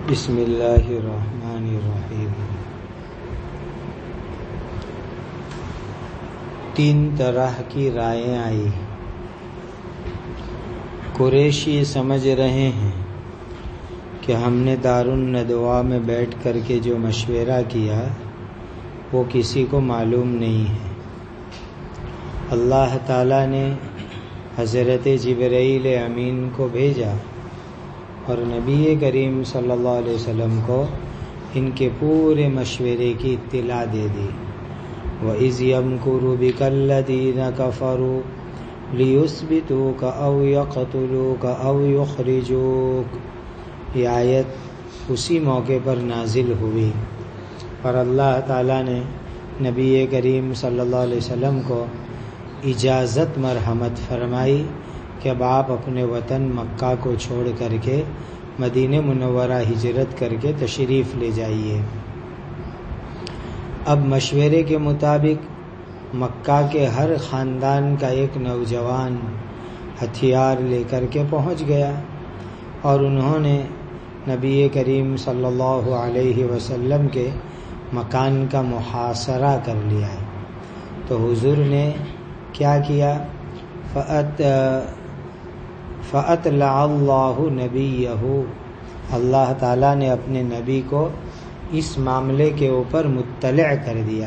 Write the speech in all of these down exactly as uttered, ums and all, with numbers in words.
بسم اللہ الرحمن الرحیم۔ تین طرح کی رائیں آئی۔ قریشی سمجھ رہے ہیں کہ ہم نے دارالندوا میں بیٹھ کر کے جو مشورہ کیا وہ کسی کو معلوم نہیں ہے۔ اللہ تعالیٰ نے حضرت جبرائیل امین کو بھیجا اور نبی کریم صلی اللہ علیہ وسلم کو ان کے پورے مشورے کی اطلاع دے دی۔ وَإِذْ يَمْكُرُ بِكَ الَّذِينَ كَفَرُوا لِيُثْبِتُوكَ أَوْ يَقْتُلُوكَ أَوْ يُخْرِجُوكَ، یہ آیت اسی موقع پر نازل ہوئی اور اللہ تعالیٰ نے نبی کریم صلی اللہ علیہ وسلم کو اجازت مرحمت فرمائی کہ اب آپ اپنے وطن مکہ کو چھوڑ کر کے مدینہ منورہ ہجرت کر کے تشریف لے جائیے۔ اب مشورے کے مطابق مکہ کے ہر خاندان کا ایک نوجوان ہتھیار لے کر کے پہنچ گیا اور انہوں نے نبی کریم صلی اللہ علیہ وسلم کے مکان کا محاصرہ کر لیا۔ تو حضور نے کیا کیا؟ فَأَتْ فَأَطْلَعَ اللَّهُ نَبِيَّهُ، اللہ تعالیٰ نے اپنے نبی کو اس معاملے کے اوپر مطلع کر دیا۔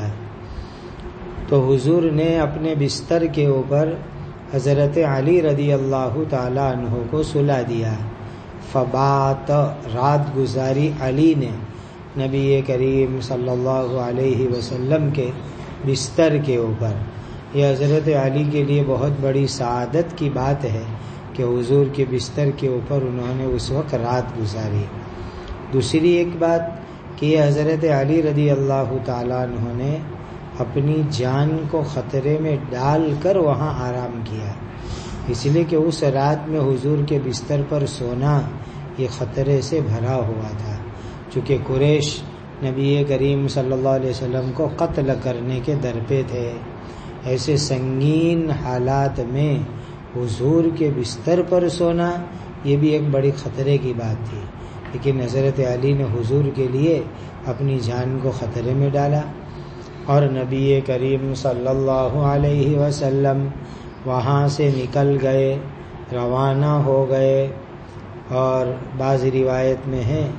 تو حضور نے اپنے بستر کے اوپر حضرت علی رضی اللہ تعالیٰ عنہ کو سلا دیا۔ فبات، رات گزاری علی نے نبی کریم صلی اللہ علیہ وسلم کے بستر کے اوپر۔ یہ حضرت علی کے لیے بہت بڑی سعادت کی بات ہے کہ حضور کے بستر کے اوپر انہوں نے اس وقت رات گزاری۔ دوسری ایک بات کہ یہ حضرت علی رضی اللہ تعالیٰ عنہ نے اپنی جان کو خطرے میں ڈال کر وہاں آرام کیا، اس لیے کہ اس رات میں حضور کے بستر پر سونا یہ خطرے سے بھرا ہوا تھا، چونکہ قریش نبی کریم صلی اللہ علیہ وسلم کو قتل کرنے کے در پہ تھے۔ ایسے سنگین حالات میں حضور کے بستر پر سونا یہ بھی ایک بڑی خطرے کی بات تھی، لیکن حضرت علی نے حضور کے لیے اپنی جان کو خطرے میں ڈالا اور نبی کریم صلی اللہ علیہ وسلم وہاں سے نکل گئے، روانہ ہو گئے۔ اور بعض روایت میں ہے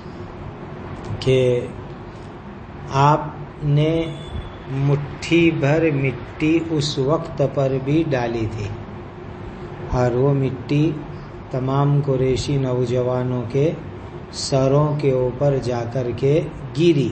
کہ آپ نے مٹھی بھر مٹی اس وقت پر بھی ڈالی تھی اور وہ مٹی تمام قریشی نوجوانوں کے سروں کے اوپر جا کر کے گری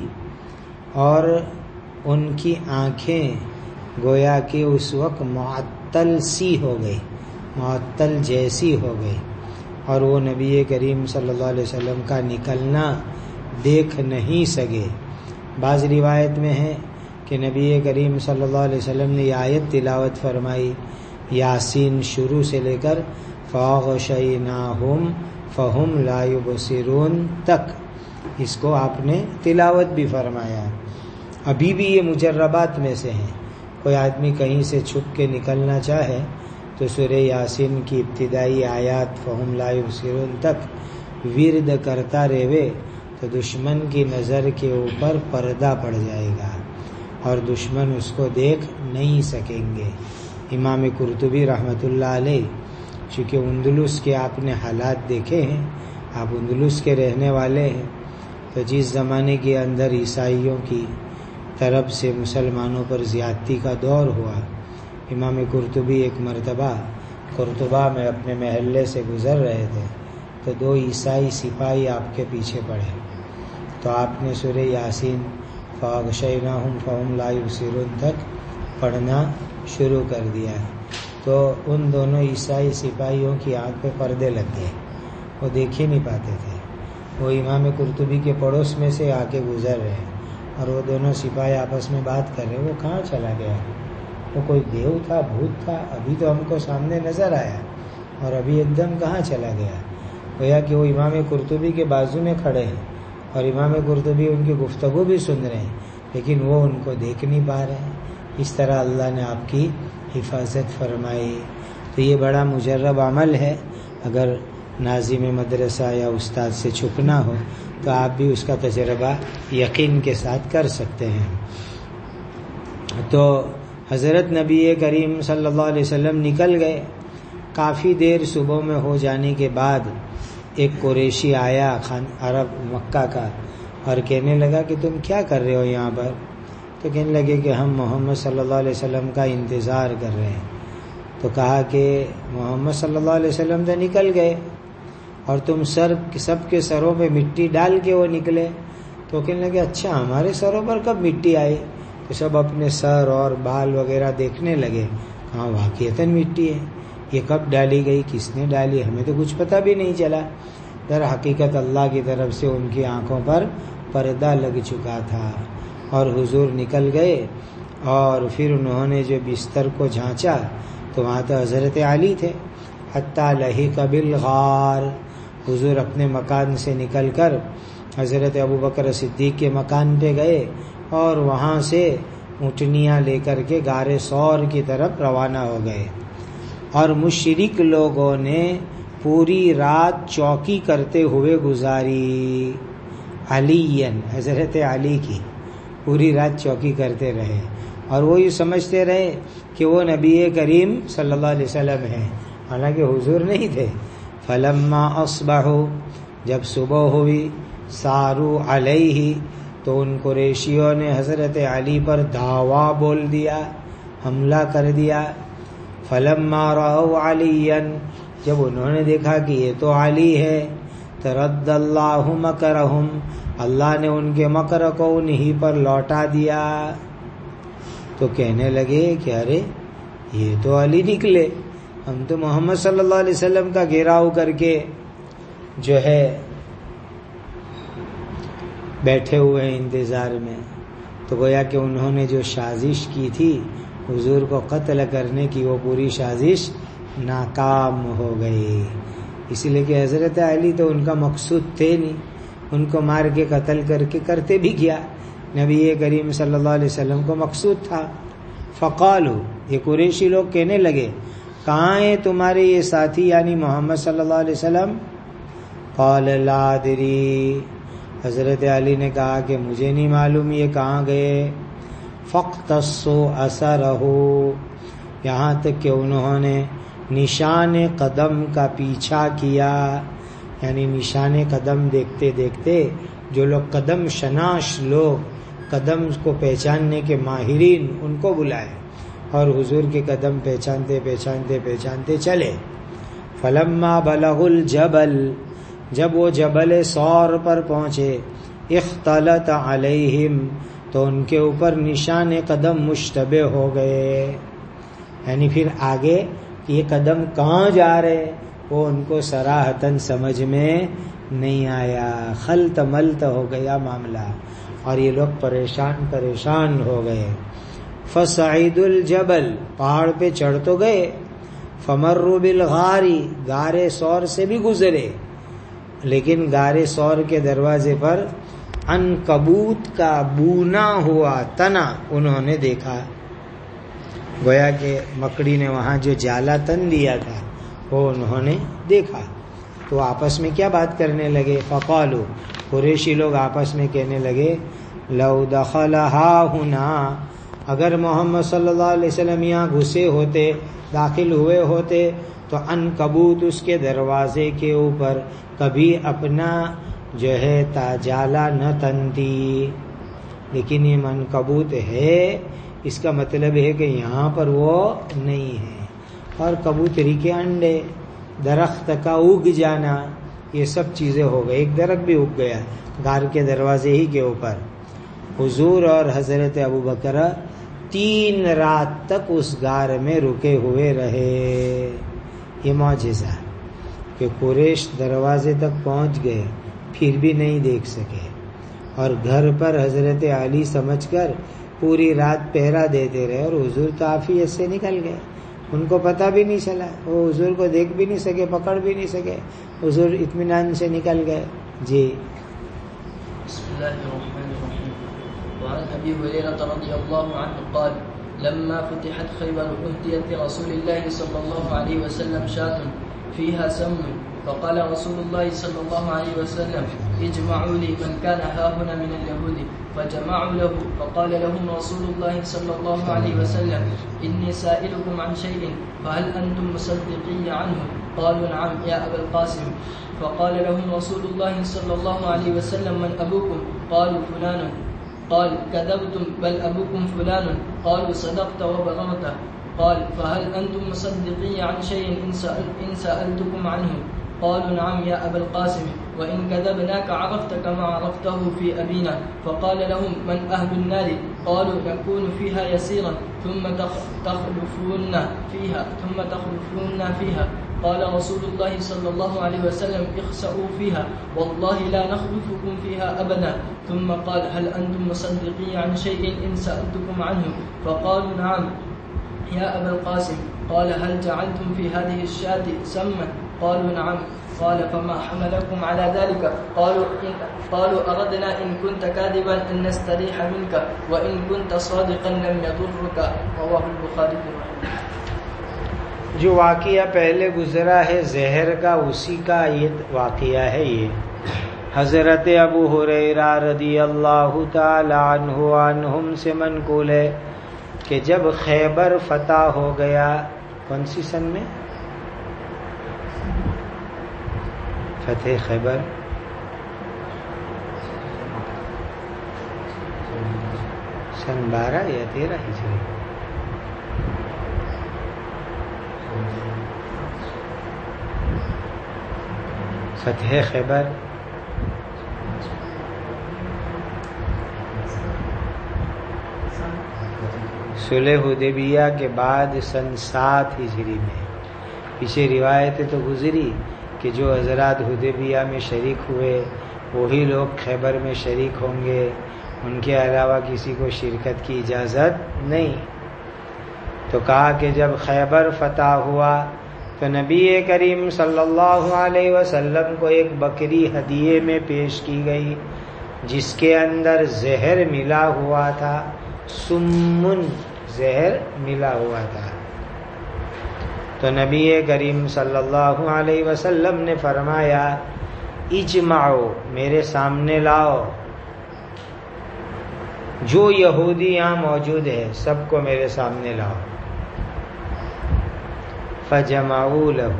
اور ان کی آنکھیں گویا کہ اس وقت معطل سی ہو گئی، معطل جیسی ہو گئی، اور وہ نبی کریم صلی اللہ علیہ وسلم کا نکلنا دیکھ نہیں سکے۔ بعض روایت میں ہے کہ نبی کریم صلی اللہ علیہ وسلم نے یہ آیت تلاوت فرمائی یاسین شروع سے لے کر فَغَشَيْنَاهُمْ فَهُمْ لَا يُبْصِرُونَ تک، اس کو آپ نے تلاوت بھی فرمایا۔ ابھی بھی یہ مجربات میں سے ہیں، کوئی آدمی کہیں سے چھپ کے نکلنا چاہے تو سورہ یاسین کی ابتدائی آیات فَهُمْ لَا يُبْصِرُونَ تک ورد کرتا رہے تو دشمن کی نظر کے اوپر پردہ پڑ جائے گا اور دشمن اس کو دیکھ نہیں سکیں گے۔ امام قرطبی رحمۃ اللہ علیہ، چونکہ اندلس کے آپ نے حالات دیکھے ہیں، آپ اندلس کے رہنے والے ہیں، تو جس زمانے کے اندر عیسائیوں کی طرف سے مسلمانوں پر زیادتی کا دور ہوا، امام قرطبی ایک مرتبہ قرطبہ میں اپنے محلے سے گزر رہے تھے تو دو عیسائی سپاہی آپ کے پیچھے پڑے، تو آپ نے سورہ یاسین فَغَشَيْنَاهُمْ فَهُمْ لَا يُبْصِرُونَ تک پڑھنا شروع کر دیا، تو ان دونوں عیسائی سپاہیوں کی آنکھ پہ پردے لگ گئے، وہ دیکھ ہی نہیں پاتے تھے۔ وہ امام قرطبی کے پڑوس میں سے آ کے گزر رہے اور وہ دونوں سپاہی آپس میں بات کر رہے، وہ کہاں چلا گیا؟ وہ کوئی دیو تھا، بھوت تھا؟ ابھی تو ہم کو سامنے نظر آیا اور ابھی ایک دم کہاں چلا گیا؟ گویا کہ وہ امام قرطبی کے بازو میں کھڑے ہیں اور امام قرطبی ان کی گفتگو بھی سن رہے ہیں، لیکن وہ ان کو دیکھ نہیں پا رہے ہیں۔ اس طرح اللہ نے آپ کی حفاظت فرمائی۔ تو یہ بڑا مجرب عمل ہے، اگر ناظم مدرسہ یا استاد سے چھپنا ہو تو آپ بھی اس کا تجربہ یقین کے ساتھ کر سکتے ہیں۔ تو حضرت نبی کریم صلی اللہ علیہ وسلم نکل گئے۔ کافی دیر صبح میں ہو جانے کے بعد ایک قریشی آیا خان عرب مکہ کا اور کہنے لگا کہ تم کیا کر رہے ہو یہاں پر؟ تو کہنے لگے کہ ہم محمد صلی اللہ علیہ وسلم کا انتظار کر رہے ہیں۔ تو کہا کہ محمد صلی اللہ علیہ وسلم تو نکل گئے اور تم سر سب کے سروں پہ مٹی ڈال کے وہ نکلے۔ تو کہنے لگے اچھا ہمارے سروں پر کب مٹی آئی؟ تو سب اپنے سر اور بال وغیرہ دیکھنے لگے، کہاں واقعتاً مٹی ہے، یہ کب ڈالی گئی، کس نے ڈالی، ہمیں تو کچھ پتہ بھی نہیں چلا۔ در حقیقت اللہ کی طرف سے ان کی آنکھوں پر پردہ لگ چکا تھا اور حضور نکل گئے۔ اور پھر انہوں نے جو بستر کو جھانچا تو وہاں تو حضرت علی تھے۔ حتیٰ لحق بالغار، حضور اپنے مکان سے نکل کر حضرت ابوبکر صدیق کے مکان پہ گئے اور وہاں سے اونٹنیاں لے کر کے غار ثور کی طرف روانہ ہو گئے۔ اور مشرک لوگوں نے پوری رات چوکی کرتے ہوئے گزاری، علی حضرت علی کی پوری رات چوکی کرتے رہے اور وہ یہ سمجھتے رہے کہ وہ نبی کریم صلی اللہ علیہ وسلم ہیں، حالانکہ حضور نہیں تھے۔ فلما اصبحوا، جب صبح ہوئی، سارو علیہ، تو ان قریشیوں نے حضرت علی پر دعویٰ بول دیا، حملہ کر دیا۔ فلما رأوا علیا، جب انہوں نے دیکھا کہ یہ تو علی ہے، ترد اللہ مکرہم، اللہ نے ان کے مکر کو انہی پر لوٹا دیا۔ تو کہنے لگے کہ ارے یہ تو علی نکلے، ہم تو محمد صلی اللہ علیہ وسلم کا گھیراؤ کر کے جو ہے بیٹھے ہوئے ہیں انتظار میں۔ تو گویا کہ انہوں نے جو سازش کی تھی حضور کو قتل کرنے کی، وہ پوری سازش ناکام ہو گئی۔ اس لیے کہ حضرت علی تو ان کا مقصود تھے نہیں، ان کو مار کے قتل کر کے کرتے بھی کیا، نبی کریم صلی اللہ علیہ وسلم کو مقصود تھا۔ فقالو، یہ قریشی لوگ کہنے لگے کہاں ہیں تمہارے یہ ساتھی یعنی محمد صلی اللہ علیہ وسلم؟ قال لا ادری، حضرت علی نے کہا کہ مجھے نہیں معلوم یہ کہاں گئے۔ فاقتصوا اثرہ، یہاں تک کہ انہوں نے نشان قدم کا پیچھا کیا، یعنی نشان قدم دیکھتے دیکھتے جو لوگ قدم شناس لوگ، قدم کو پہچاننے کے ماہرین، ان کو بلائے اور حضور کے قدم پہچانتے پہچانتے پہچانتے چلے۔ فلما بلغوا الجبل، جب وہ جبل ثور پر پہنچے، اختلط علیہم، تو ان کے اوپر نشان قدم مشتبہ ہو گئے، یعنی پھر آگے یہ قدم کہاں جا رہے وہ ان کو صراحتاً سمجھ میں نہیں آیا، خلط ملط ہو گیا معاملہ اور یہ لوگ پریشان پریشان ہو گئے۔ فصعدوا الجبل، پہاڑ پہ چڑھ تو گئے، فمروا بالغار، غار ثور سے بھی گزرے، لیکن غار ثور کے دروازے پر عنکبوت کا بونا ہوا تنا انہوں نے دیکھا، گویا کہ مکڑی نے وہاں جو جالا تن دیا تھا وہ انہوں نے دیکھا۔ تو آپس میں کیا بات کرنے لگے؟ فقالو، قریشی لوگ آپس میں کہنے لگے لو دخل ہا ہنا، اگر محمد صلی اللہ علیہ وسلم یہاں گھسے ہوتے، داخل ہوئے ہوتے تو عنکبوت اس کے دروازے کے اوپر کبھی اپنا جو ہے تاجالا نہ تنتی، لیکن یہ عنکبوت ہے، اس کا مطلب ہے کہ یہاں پر وہ نہیں ہے۔ اور کبوتری کے انڈے، درخت کا اگ جانا، یہ سب چیزیں ہو گئی، ایک درخت بھی اگ گیا غار کے دروازے ہی کے اوپر۔ حضور اور حضرت ابوبکر تین رات تک اس غار میں رکے ہوئے رہے۔ یہ معجزہ کہ قریش دروازے تک پہنچ گئے پھر بھی نہیں دیکھ سکے، اور گھر پر حضرت علی سمجھ کر پوری رات پہرا دیتے رہے، اور حضور تو عافیت سے نکل گئے، ان کو پتہ بھی نہیں چلا، وہ حضور کو دیکھ بھی نہیں سکے، پکڑ بھی نہیں سکے، حضور اطمینان سے نکل گئے۔ جی بسم اللہ الرحمن الرحیم۔ وعن ابی ہریرہ رضی اللہ عنہ قال لما فتحت خیبر اهدیت لرسول اللہ صلی اللہ علیہ وسلم شاة فيها سم فقال رسول الله صلى الله عليه وسلم اجمعوا لي من كان هاهنا من اليهود فجمعوا له. فقال لهم رسول الله صلى الله عليه وسلم إني سائلكم عن شيء فهل أنتم مصدقي عنه؟ قالوا نعم يا أبا القاسم. فقال لهم رسول الله صلى الله عليه وسلم من أبوكم؟ قالوا فلان. قال كذبتم بل أبوكم فلان. قالوا صدقت وبغرت. قال فهل أنتم مصدقي عن شيء إن سألتكم عنه؟ قالوا نعم يا أبا القاسم وإن كذبناك عرفت كما عرفته في أبينا. فقال لهم من أهل النار؟ قالوا نكون فيها يسيرا ثم تخلفون فيها ثم تخلفون فيها. قال رسول الله صلى الله عليه وسلم اخسئوا فيها والله لا نخلفكم فيها أبدا. ثم قال هل أنتم مصدقي عن شيء إن سألتكم عنه؟ فقالوا نعم يا أبا القاسم. قال هل جعلتم في هذه الشاة سما؟ قالوا نعم. قال فما حملكم على ذلك؟ قالوا إن قالوا أردنا إن كنت كاذبا أن نستريح منك وإن كنت صادقا لم يضرك. رواه البخاري. جو واقعہ پہلے گزرا ہے زہر کا، اسی کا یہ واقعہ ہے. یہ حضرت ابو ہریرہ رضی اللہ تعالی عنہ عنہم سے منقول ہے کہ جب خیبر فتح ہو گیا، کون سی سن میں فتح خیبر؟ سن بارہ یا تیرہ ہجری؟ فتح خیبر صلح حدیبیہ کے بعد سن سات ہجری میں. پیچھے روایتیں تو گزری کہ جو حضرات حدیبیہ میں شریک ہوئے وہی لوگ خیبر میں شریک ہوں گے، ان کے علاوہ کسی کو شرکت کی اجازت نہیں. تو کہا کہ جب خیبر فتح ہوا تو نبی کریم صلی اللہ علیہ وسلم کو ایک بکری ہدیے میں پیش کی گئی جس کے اندر زہر ملا ہوا تھا، سمن زہر ملا ہوا تھا. تو نبی کریم صلی اللہ علیہ وسلم نے فرمایا اجمعو، میرے سامنے لاؤ، جو یہودی یہاں موجود ہے سب کو میرے سامنے لاؤ. فجمعوا له،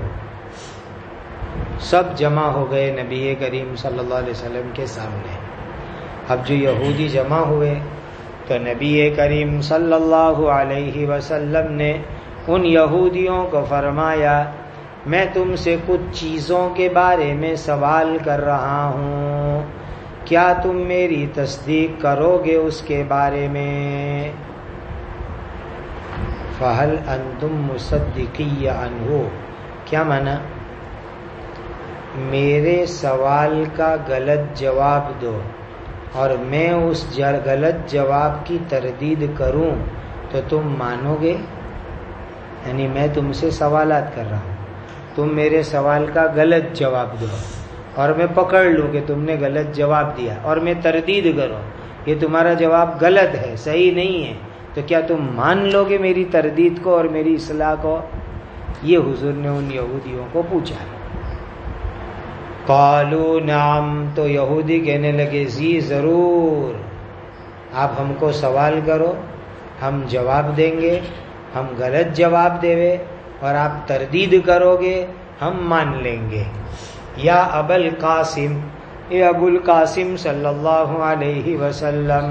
سب جمع ہو گئے نبی کریم صلی اللہ علیہ وسلم کے سامنے. اب جو یہودی جمع ہوئے تو نبی کریم صلی اللہ علیہ وسلم نے ان یہودیوں کو فرمایا میں تم سے کچھ چیزوں کے بارے میں سوال کر رہا ہوں، کیا تم میری تصدیق کرو گے اس کے بارے میں؟ فَهَلْ أَنْتُمْ مُصَدِّقِيَّ عَنْهُ، کیا معنی؟ میرے سوال کا غلط جواب دو اور میں اس غلط جواب کی تردید کروں تو تم مانو گے؟ یعنی میں تم سے سوالات کر رہا ہوں، تم میرے سوال کا غلط جواب دو اور میں پکڑ لوں کہ تم نے غلط جواب دیا اور میں تردید کروں یہ تمہارا جواب غلط ہے، صحیح نہیں ہے، تو کیا تم مان لو گے میری تردید کو اور میری اصلاح کو؟ یہ حضور نے ان یہودیوں کو پوچھا. قالوا نعم، تو یہودی کہنے لگے جی ضرور، آپ ہم کو سوال کرو، ہم جواب دیں گے، ہم غلط جواب دے اور آپ تردید کرو گے ہم مان لیں گے. یا ابو القاسم، اے ابو القاسم صلی اللہ علیہ وسلم.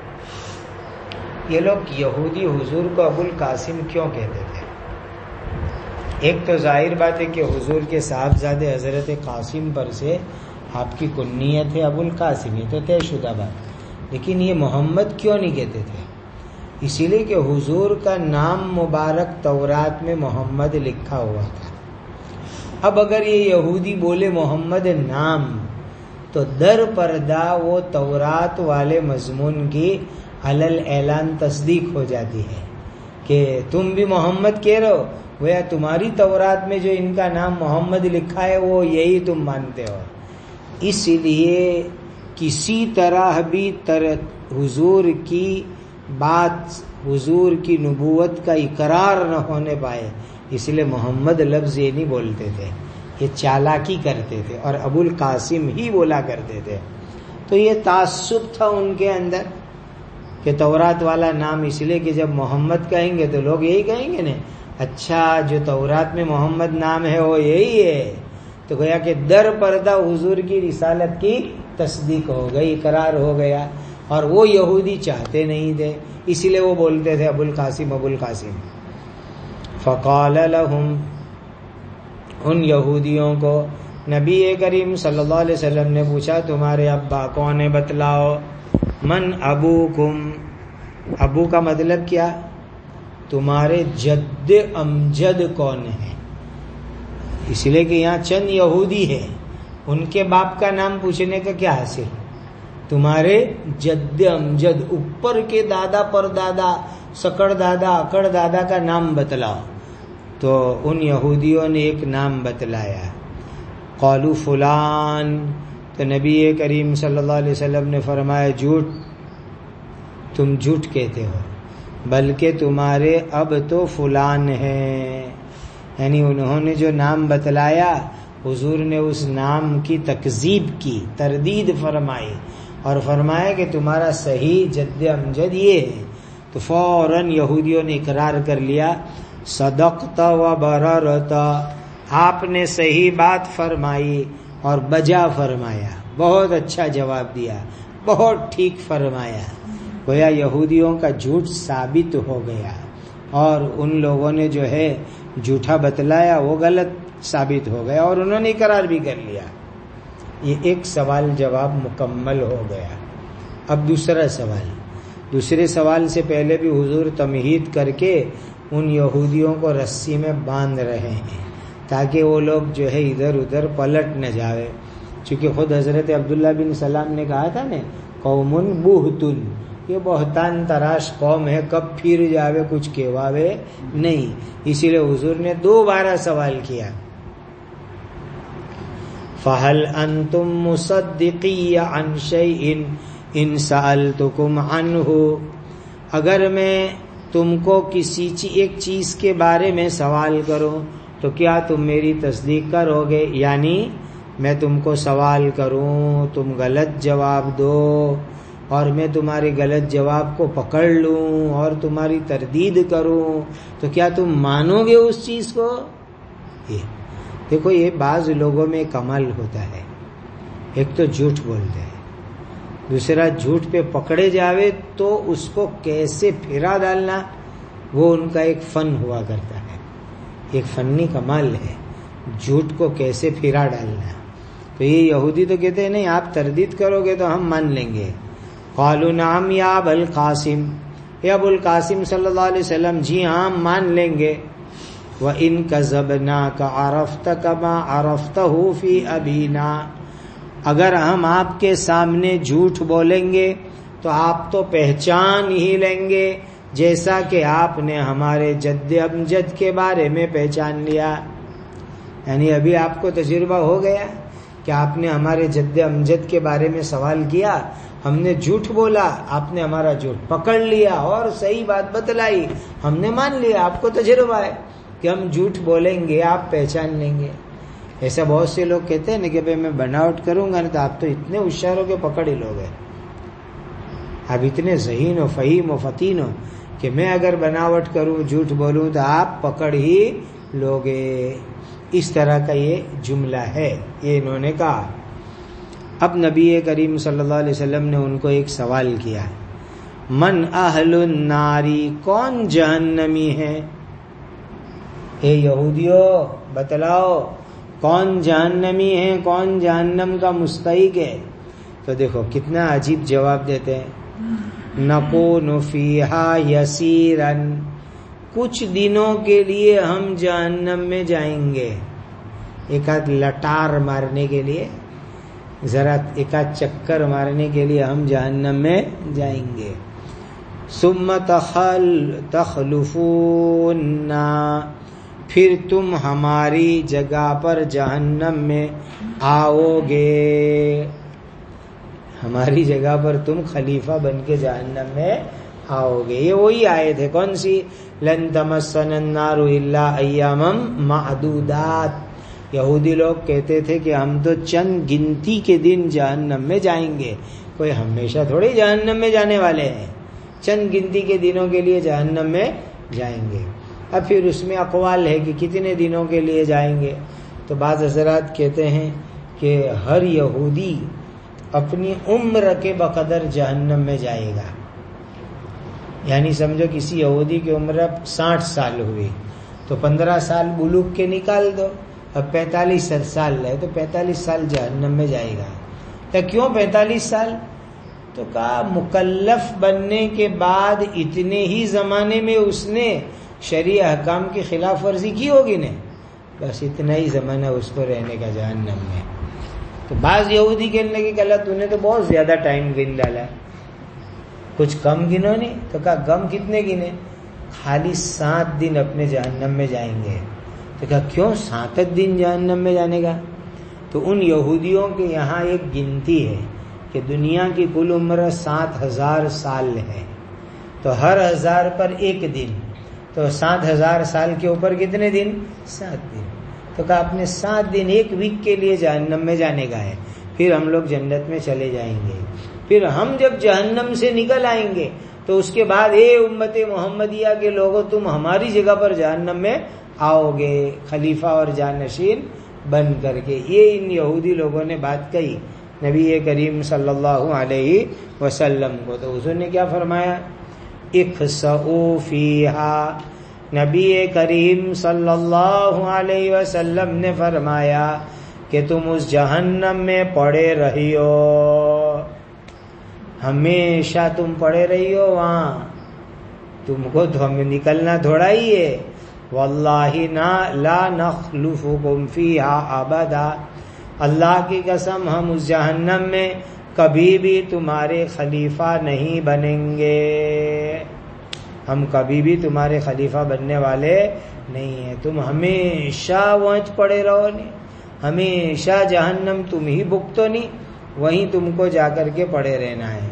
یہ لوگ یہودی حضور کو ابو القاسم کیوں کہتے تھے؟ ایک تو ظاہر بات ہے کہ حضور کے صاحبزادے حضرت قاسم پر سے آپ کی کنیت ہے ابو القاسم، یہ تو طے شدہ بات. لیکن یہ محمد کیوں نہیں کہتے تھے؟ اسی لیے کہ حضور کا نام مبارک تورات میں محمد لکھا ہوا تھا. اب اگر یہ یہودی بولے محمد نام تو در پردہ وہ تورات والے مضمون کی علل اعلان تصدیق ہو جاتی ہے کہ تم بھی محمد کہہ رہے ہو، گویا تمہاری تورات میں جو ان کا نام محمد لکھا ہے وہ یہی تم مانتے ہو. اس لیے کسی طرح بھی تر حضور کی بات، حضور کی نبوت کا اقرار نہ ہونے پائے، اس لیے محمد لفظ یہ نہیں بولتے تھے. یہ چالاکی کرتے تھے اور ابو القاسم ہی بولا کرتے تھے. تو یہ تعصب تھا ان کے اندر کہ تورات والا نام اس لیے کہ جب محمد کہیں گے تو لوگ یہی کہیں گے نا, اچھا جو تورات میں محمد نام ہے وہ یہی ہے. تو گویا کہ در پردہ حضور کی رسالت کی تصدیق ہو گئی, اقرار ہو گیا. اور وہ یہودی چاہتے نہیں تھے, اسی لیے وہ بولتے تھے ابو القاسم ابو القاسم. فقال لهم, ان یہودیوں کو نبی کریم صلی اللہ علیہ وسلم نے پوچھا تمہارے ابا کون ہے بتلاؤ. من ابوکم, ابو کا مطلب کیا, تمہارے جد امجد کون ہے. اس لیے کہ یہاں چند یہودی ہے, ان کے باپ کا نام پوچھنے کا کیا حاصل. تمہارے جد امجد, اوپر کے دادا پر دادا, سکڑ دادا اکڑ دادا کا نام بتلاؤ. تو ان یہودیوں نے ایک نام بتلایا, قالوا فلان. تو نبی کریم صلی اللہ علیہ وسلم نے فرمایا جھوٹ, تم جھوٹ کہتے ہو, بلکہ تمہارے اب تو فلان ہے. یعنی انہوں نے جو نام بتلایا حضور نے اس نام کی تکذیب کی, تردید فرمائی اور فرمایا کہ تمہارا صحیح جد امجد یہ ہے. تو فوراً یہودیوں نے اقرار کر لیا, صدقت و بررت, آپ نے صحیح بات فرمائی اور بجا فرمایا, بہت اچھا جواب دیا, بہت ٹھیک فرمایا. گویا یہودیوں کا جھوٹ ثابت ہو گیا اور ان لوگوں نے جو ہے جھوٹا بتلایا وہ غلط ثابت ہو گیا اور انہوں نے اقرار بھی کر لیا. یہ ایک سوال جواب مکمل ہو گیا. اب دوسرا سوال, دوسرے سوال سے پہلے بھی حضور تمہید کر کے ان یہودیوں کو رسی میں باندھ رہے ہیں تاکہ وہ لوگ جو ہے ادھر ادھر پلٹ نہ جاوے. چونکہ خود حضرت عبداللہ بن سلام نے کہا تھا نا, قوم بہتن, یہ بہتان تراش قوم ہے, کب پھر جاوے کچھ کہواوے نہیں. اسی لیے حضور نے دوبارہ سوال کیا, فَهَلْ أَنْتُمْ مُصَدِّقِيَّ عَنْ شَيْءٍ إِنْ سَأَلْتُكُمْ عَنْهُ. اگر میں تم کو کسی ایک چیز کے بارے میں سوال کروں تو کیا تم میری تصدیق کرو گے. یعنی میں تم کو سوال کروں, تم غلط جواب دو اور میں تمہارے غلط جواب کو پکڑ لوں اور تمہاری تردید کروں تو کیا تم مانو گے اس چیز کو. یہ دیکھو, یہ بعض لوگوں میں کمال ہوتا ہے, ایک تو جھوٹ بولتے ہیں, دوسرا جھوٹ پہ پکڑے جاوے تو اس کو کیسے پھرا ڈالنا وہ ان کا ایک فن ہوا کرتا ہے, ایک فنی کمال ہے جھوٹ کو کیسے پھرا ڈالنا. تو یہ یہودی تو کہتے ہیں نہیں آپ تردید کرو گے تو ہم مان لیں گے. قالوا نعم یا ابا القاسم, یا ابو القاسم صلی اللہ علیہ وسلم جی ہاں مان لیں گے. وَإِن كَذَبْنَاكَ عَرَفْتَ كَمَا عَرَفْتَهُ فِي أَبِينَا. اگر ہم آپ کے سامنے جھوٹ بولیں گے تو آپ تو پہچان ہی لیں گے جیسا کہ آپ نے ہمارے جد امجد کے بارے میں پہچان لیا. یعنی ابھی آپ کو تجربہ ہو گیا کہ آپ نے ہمارے جد امجد کے بارے میں سوال کیا, ہم نے جھوٹ بولا, آپ نے ہمارا جھوٹ پکڑ لیا اور صحیح بات بتلائی, ہم نے مان لیا. آپ کو تجربہ ہے کہ ہم جھوٹ بولیں گے آپ پہچان لیں گے. ایسا بہت سے لوگ کہتے ہیں نا کہ بھائی میں بناوٹ کروں گا نا تو آپ تو اتنے ہوشیار ہو کے پکڑ ہی لوگ ہیں, آپ اتنے ذہین و فہیم و فتین ہو کہ میں اگر بناوٹ کروں جھوٹ بولوں تو آپ پکڑ ہی لوگے. اس طرح کا یہ جملہ ہے, یہ انہوں نے کہا. اب نبی کریم صلی اللہ علیہ وسلم نے ان کو ایک سوال کیا, من اہل الناری, کون جہنمی ہے. اے یہودیو بتلاؤ کون جہنمی ہے, کون جہنم کا مستحق ہے. تو دیکھو کتنا عجیب جواب دیتے ہیں, نکون فیہا یسیرن, کچھ دنوں کے لیے ہم جہنم میں جائیں گے. ایک آدھ لٹار مارنے کے لیے, ذرا ایک آدھ چکر مارنے کے لیے ہم جہنم میں جائیں گے. ثم تخل تخلفون, پھر تم ہماری جگہ پر جہنم میں آؤ گے, ہماری جگہ پر تم خلیفہ بن کے جہنم میں آؤ گے. یہ وہی آیت ہے کون سی, لن تمسنا النار الا ایاما معدودات, یہودی لوگ کہتے تھے کہ ہم تو چند گنتی کے دن جہنم میں جائیں گے، کوئی ہمیشہ تھوڑی جہنم میں جانے والے ہیں، چند گنتی کے دنوں کے لیے جہنم میں جائیں گے۔ اب پھر اس میں اقوال ہے کہ کتنے دنوں کے لیے جائیں گے، تو بعض حضرات کہتے ہیں کہ ہر یہودی اپنی عمر کے بقدر جہنم میں جائے گا، یعنی سمجھو کسی یہودی کی عمر اب ساٹھ سال ہوئی تو پندرہ سال بلوغ کے نکال دو، اب پینتالیس سال ہے تو پینتالیس سال جہنم میں جائے گا۔ تو کیوں پینتالیس سال؟ تو کہا مکلف بننے کے بعد اتنے ہی زمانے میں اس نے شرعی احکام کی خلاف ورزی کی ہوگی نا، بس اتنا ہی زمانہ اس کو رہنے کا جہنم میں۔ تو بعض یہودی کہنے لگے کہ اللہ تو نے تو بہت زیادہ ٹائم گن ڈالا، کچھ کم گنو نہیں؟ تو کہا کم کتنے گنے؟ خالی سات دن اپنے جہنم میں جائیں گے۔ تو کہا کیوں سات دن جہنم میں جانے گا؟ تو ان یہودیوں کے یہاں ایک گنتی ہے کہ دنیا کی کل عمر سات ہزار سال ہے، تو ہر ہزار پر ایک دن، تو سات ہزار سال کے اوپر کتنے دن؟ سات دن۔ تو کہا اپنے سات دن ایک ویک کے لیے جہنم میں جانے کا ہے، پھر ہم لوگ جنت میں چلے جائیں گے۔ پھر ہم جب جہنم سے نکل آئیں گے تو اس کے بعد اے امت محمدیہ کے لوگوں تم ہماری جگہ پر جہنم میں آؤ گے خلیفہ اور جانشین بن کر کے۔ یہ ان یہودی لوگوں نے بات کہی نبی کریم صلی اللہ علیہ وسلم کو، تو حضور نے کیا فرمایا؟ اخسؤوا فیہا، نبی کریم صلی اللہ علیہ وسلم نے فرمایا کہ تم اس جہنم میں پڑے رہیو، ہمیشہ تم پڑے رہیو وہاں، تم کو تو ہمیں نکلنا تھوڑا ہی ہے۔ واللہ لا نخلفکم فیہا ابدا، اللہ کی قسم ہم اس جہنم میں کبھی بھی تمہارے خلیفہ نہیں بنیں گے، ہم کبھی بھی تمہارے خلیفہ بننے والے نہیں ہیں، تم ہمیشہ وہاں پڑے رہو نہیں، ہمیشہ جہنم تم ہی بھگتو نہیں، وہیں تم کو جا کر کے پڑے رہنا ہے۔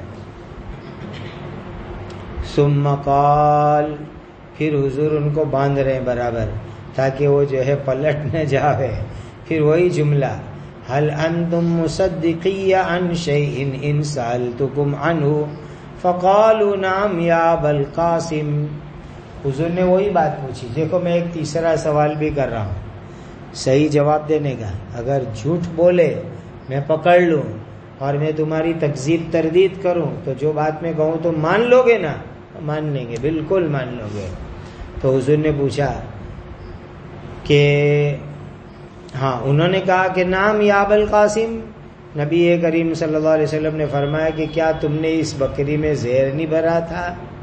ثم قال، پھر حضور ان کو باندھ رہے ہیں برابر تاکہ وہ جو ہے پلٹ نہ جاوے، پھر وہی جملہ هل انتم مصدقی عن شیء ان سألتکم عنہ فقالوا نعم یا ابا القاسم۔ حضور نے وہی بات پوچھی۔ دیکھو میں ایک تیسرا سوال بھی کر رہا ہوں صحیح جواب دینے کا، اگر جھوٹ بولے میں پکڑ لوں اور میں تمہاری تکذیب تردید کروں تو جو بات میں کہوں تو مان لو گے نا؟ مان لیں گے، بالکل مان لو گے۔ تو حضور نے پوچھا کہ ہاں، انہوں نے کہا کہ نام یا ابا القاسم، نبی کریم صلی اللہ علیہ وسلم نے فرمایا کہ کیا تم نے اس بکری میں زہر نہیں بھرا تھا؟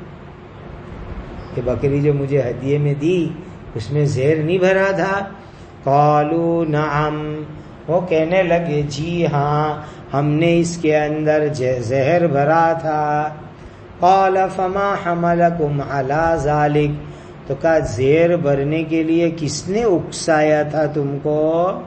یہ بکری جو مجھے ہدیے میں دی اس میں زہر نہیں بھرا تھا؟ قالوا نعم، وہ کہنے لگے جی ہاں ہم نے اس کے اندر زہر بھرا تھا۔ قال فما حملکم علی ذلک، تو کہا زہر بھرنے کے لیے کس نے اکسایا تھا تم کو؟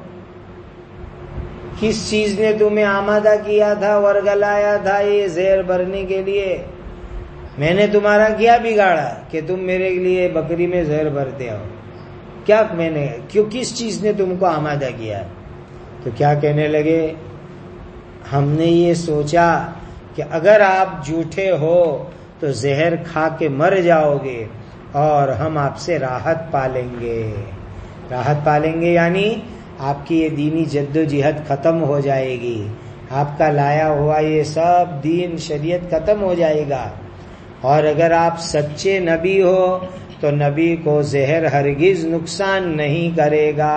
کس چیز نے تمہیں آمادہ کیا تھا، ورگلایا تھا یہ زہر بھرنے کے لیے؟ میں نے تمہارا کیا بگاڑا کہ تم میرے لیے بکری میں زہر بھرتے ہو؟ کیا میں نے کیوں کس چیز نے تم کو آمادہ کیا؟ تو کیا کہنے لگے؟ ہم نے یہ سوچا کہ اگر آپ جھوٹے ہو تو زہر کھا کے مر جاؤ گے اور ہم آپ سے راحت پالیں گے۔ راحت پالیں گے یعنی آپ کی یہ دینی جد و جہد ختم ہو جائے گی، آپ کا لایا ہوا یہ سب دین شریعت ختم ہو جائے گا، اور اگر آپ سچے نبی ہو تو نبی کو زہر ہرگز نقصان نہیں کرے گا۔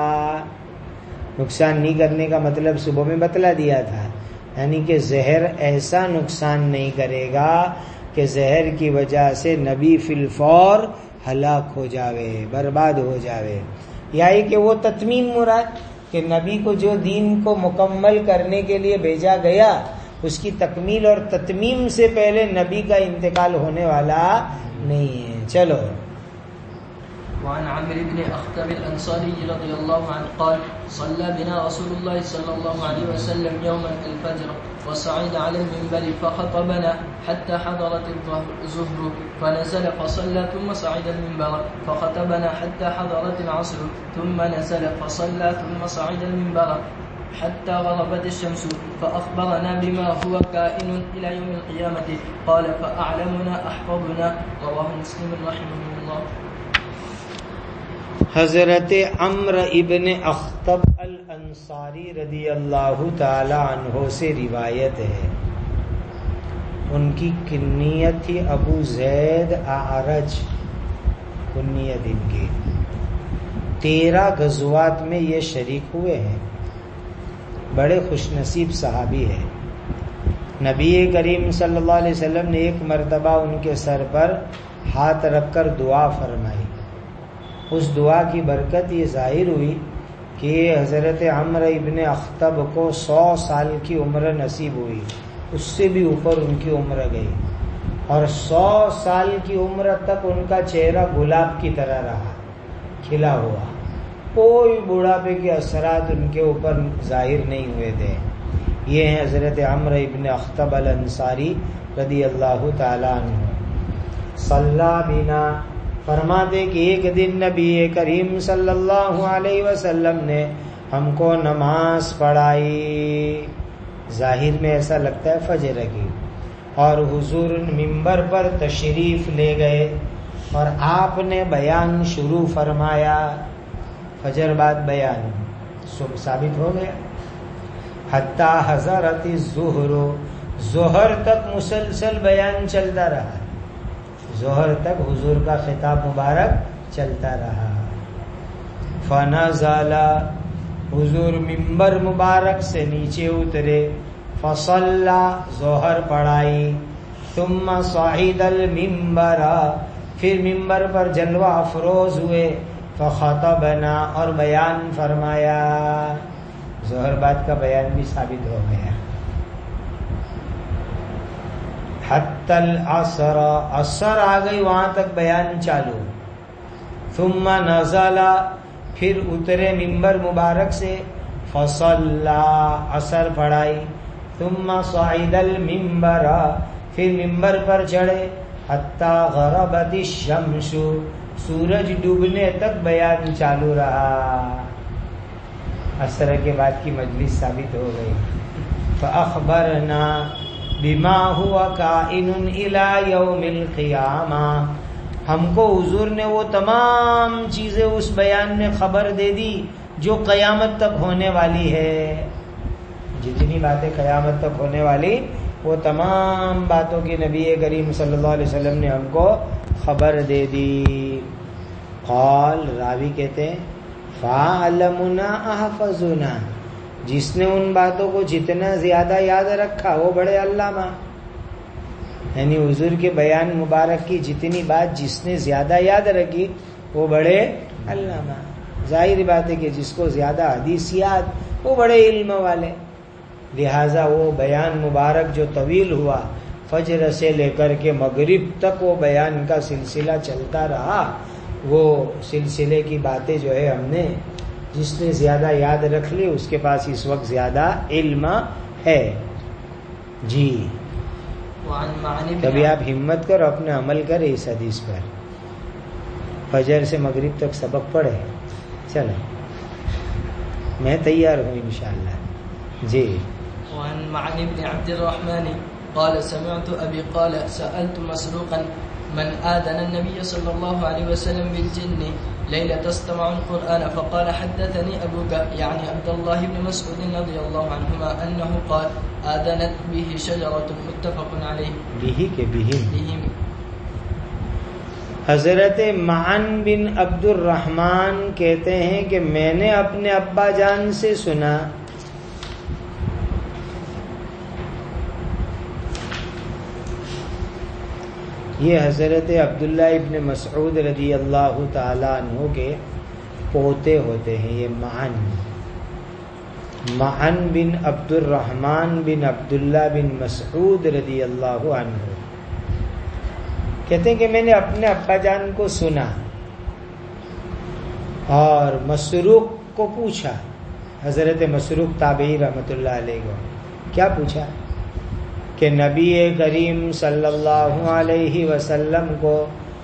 نقصان نہیں کرنے کا مطلب صبح میں بتلا دیا تھا، یعنی کہ زہر ایسا نقصان نہیں کرے گا کہ زہر کی وجہ سے نبی فی الفور ہلاک ہو جاوے، برباد ہو جاوے، یا کہ وہ تتمیم مراد کہ نبی کو جو دین کو مکمل کرنے کے لیے بھیجا گیا اس کی تکمیل اور تتمیم سے پہلے نبی کا انتقال ہونے والا نہیں ہے۔ چلو وعن عمرو بن أخطب الأنصاري رضي الله عنه قال صلى بنا رسول الله صلى الله عليه وسلم يوما الفجر وصعد على المنبر فخطبنا حتى حضرت الظهر فنزل فصلى ثم صعد المنبر فخطبنا حتى حضرت العصر ثم نزل فصلى ثم صعد المنبر حتى غربت الشمس فأخبرنا بما هو كائن إلى يوم القيامة قال فأعلمنا أحفظنا رواه مسلم رحمه الله. حضرت عمرو ابن اخطب الانصاری رضی اللہ تعالی عنہ سے روایت ہے، ان کی کنیت تھی ابو زید اعرج، کنیت ان کی. تیرہ غزوات میں یہ شریک ہوئے ہیں، بڑے خوش نصیب صحابی ہیں. نبی کریم صلی اللہ علیہ وسلم نے ایک مرتبہ ان کے سر پر ہاتھ رکھ کر دعا فرمائی. اس دعا کی برکت یہ ظاہر ہوئی کہ حضرت عمرو ابن اخطب کو سو سال کی عمر نصیب ہوئی، اس سے بھی اوپر ان کی عمر گئی، اور سو سال کی عمر تک ان کا چہرہ گلاب کی طرح رہا، کھلا ہوا، کوئی بڑھاپے کے اثرات ان کے اوپر ظاہر نہیں ہوئے تھے. یہ ہیں حضرت عمرو ابن اخطب الانصاری رضی اللہ تعالی عنہ. صلی بنا، فرماتے کہ ایک دن نبی کریم صلی اللہ علیہ وسلم نے ہم کو نماز پڑھائی، ظاہر میں ایسا لگتا ہے فجر کی، اور حضور ممبر پر تشریف لے گئے اور آپ نے بیان شروع فرمایا. فجر بعد بیان صبح ثابت ہو گیا. حتی حضرت الظہر، ظہر تک مسلسل بیان چلتا رہا، ظہر تک حضور کا خطاب مبارک چلتا رہا. فنزل، حضور ممبر مبارک سے نیچے اترے، فصلى، ظہر پڑھائی، ثم صعد المنبر، پھر ممبر پر جلوہ افروز ہوئے، فخطبنا، اور بیان فرمایا. ظہر بعد کا بیان بھی ثابت ہو گیا. حتی العصر، عصر آ گئی، وہاں تک بیان چالو. ثم نزل، پھر اترے ممبر مبارک سے، فصلی، عصر پڑھائی. ثم صعد المنبر، پھر ممبر پر چڑھے، حتی غربت الشمس، سورج ڈوبنے تک بیان چالو رہا. عصر کے بعد کی مجلس ثابت ہو گئی. فاخبرنا بما هو کائن الی یوم القیامہ، ہم کو حضور نے وہ تمام چیزیں اس بیان میں خبر دے دی جو قیامت تک ہونے والی ہے. جتنی باتیں قیامت تک ہونے والی، وہ تمام باتوں کی نبی کریم صلی اللہ علیہ وسلم نے ہم کو خبر دے دی. قال، راوی کہتے ہیں فَعَلَمُنَا أَحْفَظُنَا، جس نے ان باتوں کو جتنا زیادہ یاد رکھا وہ بڑے علامہ. یعنی حضور کے بیان مبارک کی جتنی بات جس نے زیادہ یاد رکھی وہ بڑے علامہ. ظاہر بات ہے کہ جس کو زیادہ حدیث یاد وہ بڑے علم والے. لہذا وہ بیان مبارک جو طویل ہوا، فجر سے لے کر کے مغرب تک وہ بیان کا سلسلہ چلتا رہا، وہ سلسلے کی باتیں جو ہے ہم نے، جس نے زیادہ یاد رکھ لی اس کے پاس اس وقت زیادہ علم ہے. جی کبھی آپ ہمت کر اپنے عمل کرے اس حدیث پر، فجر سے مغرب تک سبق پڑھے. چلو میں تیار ہوں انشاءاللہ. جی وعن معن بن عبد الرحمن قال سمعت أبي قال سألت مسروقا من آذن النبي صلى الله عليه وسلم بالجن ليلة استمع القرآن فقال حدثني أبوك يعني عبد الله بن مسعود رضي الله عنهما أنه قال آذنت به شجرة متفق عليه. به کے بهم. حضرت معن بن عبد الرحمن کہتے ہیں کہ میں نے اپنے ابا جان سے سنا، یہ حضرت عبداللہ ابن مسعود رضی اللہ تعالی عنہ کے پوتے ہوتے ہیں. یہ معن معن بن عبد الرحمن بن عبداللہ بن مسعود رضی اللہ عنہ کہتے ہیں کہ میں نے اپنے ابا جان کو سنا اور مسروق کو پوچھا، حضرت مسروق تابعی رحمۃ اللہ علیہ کو کیا پوچھا کہ نبی کریم صلی اللہ علیہ وسلم کو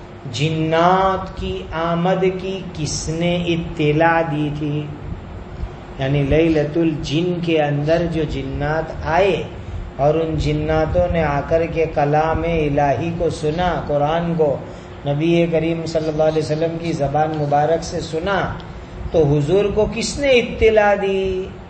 جنات کی آمد کی کس نے اطلاع دی تھی؟ یعنی لیلۃ الجن کے اندر جو جنات آئے اور ان جناتوں نے آ کر کے کلام الہی کو سنا، قرآن کو نبی کریم صلی اللہ علیہ وسلم کی زبان مبارک سے سنا، تو حضور کو کس نے اطلاع دی؟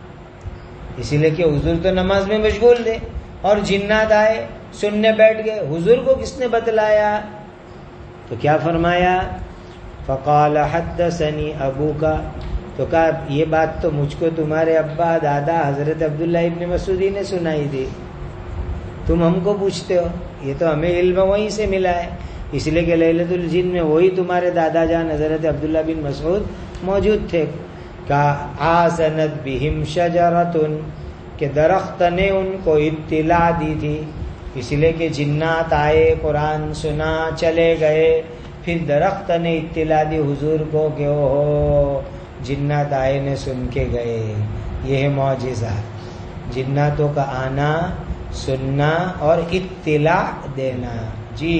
اسی لیے کہ حضور تو نماز میں مشغول تھے اور جنات آئے سننے بیٹھ گئے، حضور کو کس نے بتلایا؟ تو کیا فرمایا؟ فقال حدثنی ابوکا، تو کہا یہ بات تو مجھ کو تمہارے ابا دادا حضرت عبداللہ ابن مسعود نے سنائی دی، تم ہم کو پوچھتے ہو، یہ تو ہمیں علم وہیں سے ملا ہے، اس لیے کہ لیلۃ الجن میں وہی تمہارے دادا جان حضرت عبداللہ بن مسعود موجود تھے۔ کہا آسنت بہم شجرۃ، کہ درخت نے ان کو اطلاع دی تھی، اس لیے کہ جنات آئے قرآن سنا چلے گئے، پھر درخت نے اطلاع دی حضور کو کہ اوہ جنات آئے نے سن کے گئے۔ یہ ہے معجزہ، جناتوں کا آنا، سننا اور اطلاع دینا۔ جی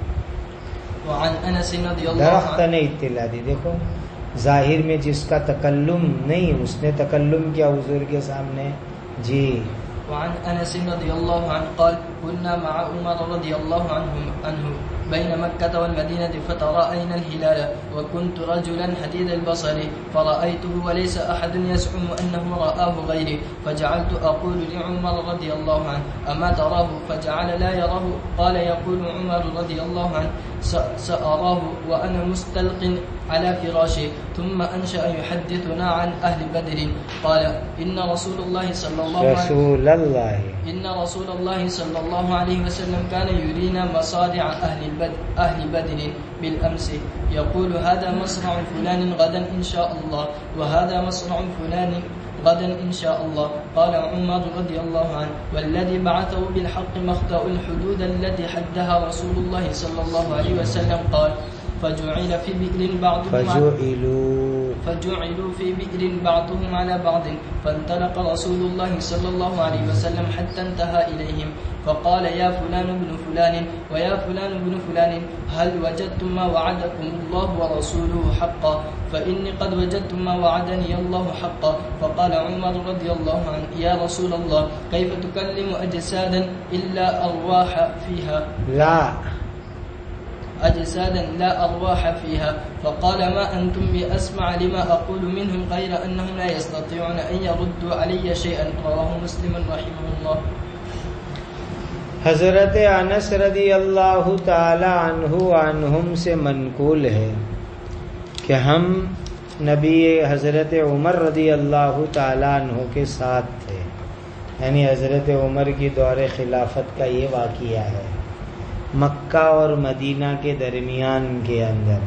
وعن انس رضی اللہ درخت عنہ نے اطلاع دی، دیکھو ظاہر میں جس کا تکلم نہیں اس نے تکلم کیا حضور کے سامنے۔ جی وعن انس رضی اللہ عنہ قال كنا مع عمر رضی اللہ عنہ عنہ بين مكة والمدينة فترأينا الهلال وكنت رجلا حديد البصر فرأيته وليس أحد يزعم أنه رآه غيري فجعلت أقول لعمر رضي الله عنه أما تراه؟ فجعل لا يراه. قال يقول عمر رضي الله عنه سأراه وأنا مستلق على فراشي. ثم أنشأ يحدثنا عن أهل بدر قال إن رسول الله صلى الله عليه رسول الله إن رسول الله صلى الله عليه وسلم كان يرينا مصارع أهل البدر أهل بدر بالأمس يقول هذا مصرع فلان غدا إن شاء الله وهذا مصرع فلان غدا إن شاء الله. قال عمر رضي الله عنه والذي بعثه بالحق مخطأ الحدود التي حدها رسول الله صلى الله عليه وسلم. قال فجعل في بئر بعضهم فجعلوا فجعلوا في بئر بعضهم على بعض فانطلق رسول الله صلى الله عليه وسلم حتى انتهى إليهم فقال يا فلان بن فلان ويا فلان بن فلان هل وجدتم ما وعدكم الله ورسوله حقا؟ فإني قد وجدت ما وعدني الله حقا. فقال عمر رضي الله عنه يا رسول الله كيف تكلم أجسادا إلا أرواح فيها لا أجسادا لا أرواح فيها. فقال ما أنتم بأسمع لما أقول منهم غير أنهم لا يستطيعون أن يردوا علي شيئا. رواه مسلم رحمه الله. حضرت انس رضی اللہ تعالی عنہ عنہم سے منقول ہے کہ ہم نبی حضرت عمر رضی اللہ تعالی عنہ کے ساتھ تھے، یعنی حضرت عمر کی دور خلافت کا یہ واقعہ ہے، مکہ اور مدینہ کے درمیان کے اندر۔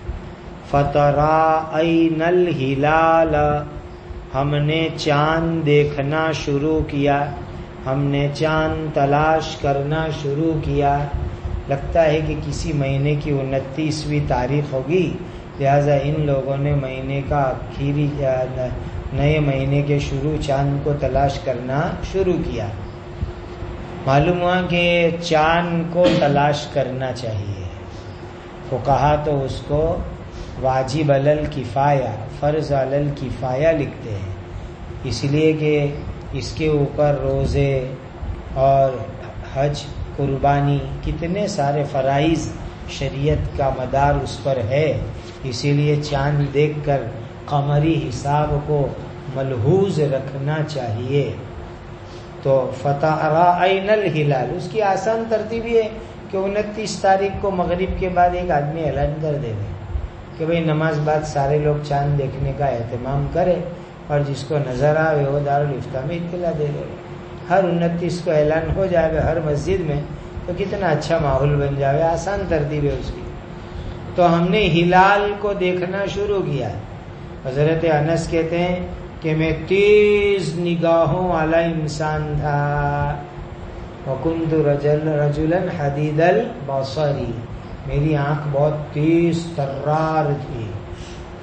فترأینا الہلال، ہم نے چاند دیکھنا شروع کیا، ہم نے چاند تلاش کرنا شروع کیا۔ لگتا ہے کہ کسی مہینے کی انتیسویں تاریخ ہوگی، لہذا ان لوگوں نے مہینے کا آخری نئے مہینے کے شروع چاند کو تلاش کرنا شروع کیا۔ معلوم ہوا کہ چاند کو تلاش کرنا چاہیے، فقہا تو اس کو واجب علی الکفایہ، فرض علی الکفایہ لکھتے ہیں، اس لیے کہ اس کے اوپر روزے اور حج، قربانی، کتنے سارے فرائض شریعت کا مدار اس پر ہے، اسی لیے چاند دیکھ کر قمری حساب کو ملحوظ رکھنا چاہیے۔ تو فترأینا الہلال، اس کی آسان ترتیب یہ ہے کہ انتیس تاریخ کو مغرب کے بعد ایک آدمی اعلان کر دے گا کہ بھئی نماز بعد سارے لوگ چاند دیکھنے کا اہتمام کرے، اور جس کو نظر آئے وہ دارالفتہ میں اطلاع دے دے گا۔ ہر انتیس کو اعلان ہو جائے گا ہر مسجد میں، تو کتنا اچھا ماحول بن جائے گا، آسان ترتیب ہے اس کی۔ تو ہم نے ہلال کو دیکھنا شروع کیا۔ حضرت انس کہتے ہیں کہ میں تیز نگاہوں والا انسان تھا، وَكُنْتُ رَجُلًا حَدِيدَ الْبَصَرِ، میری آنکھ بہت تیز ترار تھی۔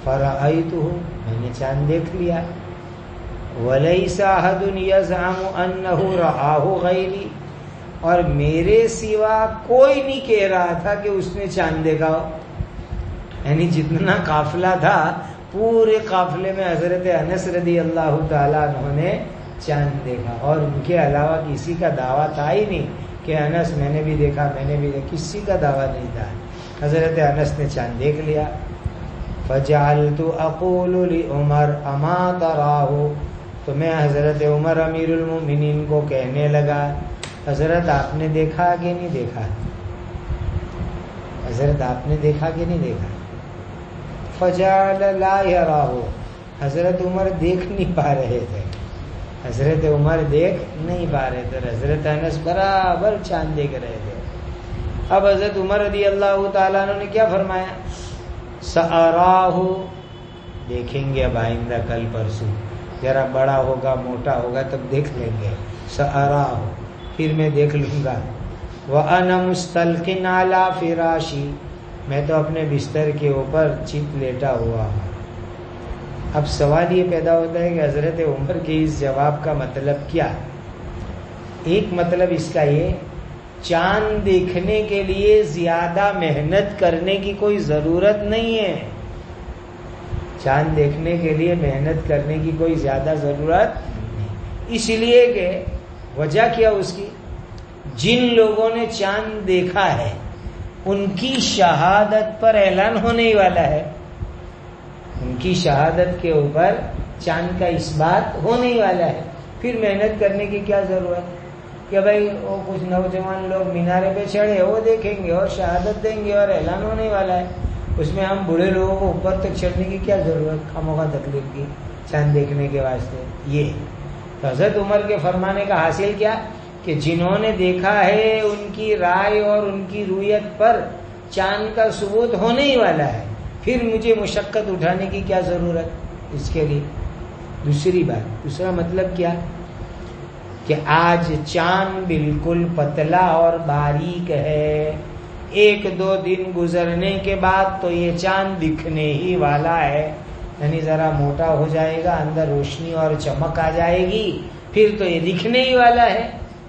فرأیتہ، میں نے چاند دیکھ لیا، ولیس احد یزعم انہ رآہ غیری، اور میرے سوا کوئی نہیں کہہ رہا تھا کہ اس نے چاند دیکھا ہو. یعنی جتنا قافلہ تھا پورے قافلے میں حضرت انس رضی اللہ تعالیٰ عنہ نے چاند دیکھا، اور ان کے علاوہ کسی کا دعویٰ تھا ہی نہیں کہ انس میں نے بھی دیکھا میں نے بھی دیکھا، کسی کا دعویٰ نہیں تھا. حضرت انس نے چاند دیکھ لیا. فجعلت اقول لعمر اما تراہ، تو میں حضرت عمر امیر المومنین کو کہنے لگا حضرت آپ نے دیکھا کہ نہیں دیکھا، حضرت آپ نے دیکھا کہ نہیں دیکھا. فجعل لا یراہ، حضرت عمر دیکھ نہیں پا رہے تھے، حضرت عمر دیکھ نہیں پا رہے تھے، حضرت انس برابر چاند دیکھ رہے تھے. اب حضرت عمر رضی اللہ تعالیٰ عنہ نے کیا فرمایا، سأراہ، دیکھیں گے اب آئندہ کل پرسوں، ذرا بڑا ہوگا موٹا ہوگا تب دیکھ لیں گے. سأراہ، پھر میں دیکھ لوں گا. وأنا مستلقٍ علی فراشی، میں تو اپنے بستر کے اوپر چت لیٹا ہوا ہوں. اب سوال یہ پیدا ہوتا ہے کہ حضرت عمر کے اس جواب کا مطلب کیا؟ ایک مطلب اس کا یہ، چاند دیکھنے کے لیے زیادہ محنت کرنے کی کوئی ضرورت نہیں ہے. چاند دیکھنے کے لیے محنت کرنے کی کوئی زیادہ ضرورت نہیں، اس لیے کہ وجہ کیا اس کی، جن لوگوں نے چاند دیکھا ہے ان کی شہادت پر اعلان ہونے ہی والا ہے، ان کی شہادت کے اوپر چاند کا اس بات ہونے ہی والا ہے. پھر محنت کرنے کی کیا ضرورت کہ بھائی وہ کچھ نوجوان لوگ مینارے پہ چڑھے وہ دیکھیں گے اور شہادت دیں گے اور اعلان ہونے والا ہے، اس میں ہم بوڑھے لوگوں کو اوپر تک چڑھنے کی کیا ضرورت خامخواہ تکلیف کی چاند دیکھنے کے واسطے. یہ تو حضرت عمر کے فرمانے کا حاصل کیا کہ جنہوں نے دیکھا ہے ان کی رائے اور ان کی رویت پر چاند کا ثبوت ہونے ہی والا ہے، پھر مجھے مشقت اٹھانے کی کیا ضرورت اس کے لیے. دوسری بات، دوسرا مطلب کیا کہ آج چاند بالکل پتلا اور باریک ہے، ایک دو دن گزرنے کے بعد تو یہ چاند دکھنے ہی والا ہے، یعنی ذرا موٹا ہو جائے گا، اندر روشنی اور چمک آ جائے گی، پھر تو یہ دکھنے ہی والا ہے.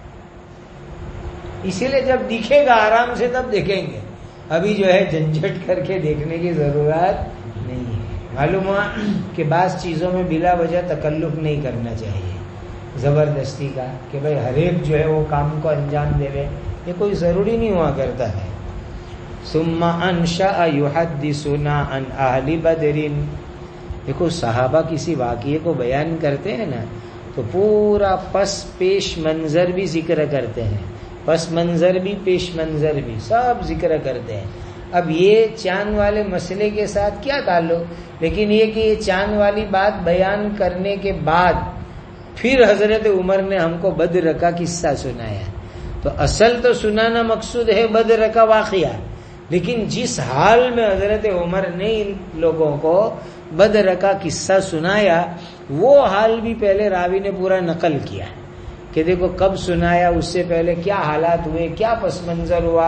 اسی لیے جب دکھے گا آرام سے تب دیکھیں گے، ابھی جو ہے جھنجھٹ کر کے دیکھنے کی ضرورت نہیں ہے. معلوم ہوا کہ بعض چیزوں میں بلا وجہ تکلف نہیں کرنا چاہیے، زبردستی کا کہ بھئی ہر ایک جو ہے وہ کام کو انجام دے رہے، یہ کوئی ضروری نہیں ہوا کرتا ہے. ثم انشأ یحدثنا عن اہل بدر، دیکھو صحابہ کسی واقعے کو بیان کرتے ہیں نا تو پورا پس پیش منظر بھی ذکر کرتے ہیں، پس منظر بھی پیش منظر بھی سب ذکر کرتے ہیں. اب یہ چاند والے مسئلے کے ساتھ کیا تعلق، لیکن یہ کہ یہ چاند والی بات بیان کرنے کے بعد پھر حضرت عمر نے ہم کو بدر کا قصہ سنایا. تو اصل تو سنانا مقصود ہے بدر کا واقعہ، لیکن جس حال میں حضرت عمر نے ان لوگوں کو بدر کا قصہ سنایا وہ حال بھی پہلے راوی نے پورا نقل کیا کہ دیکھو کب سنایا، اس سے پہلے کیا حالات ہوئے، کیا پس منظر ہوا.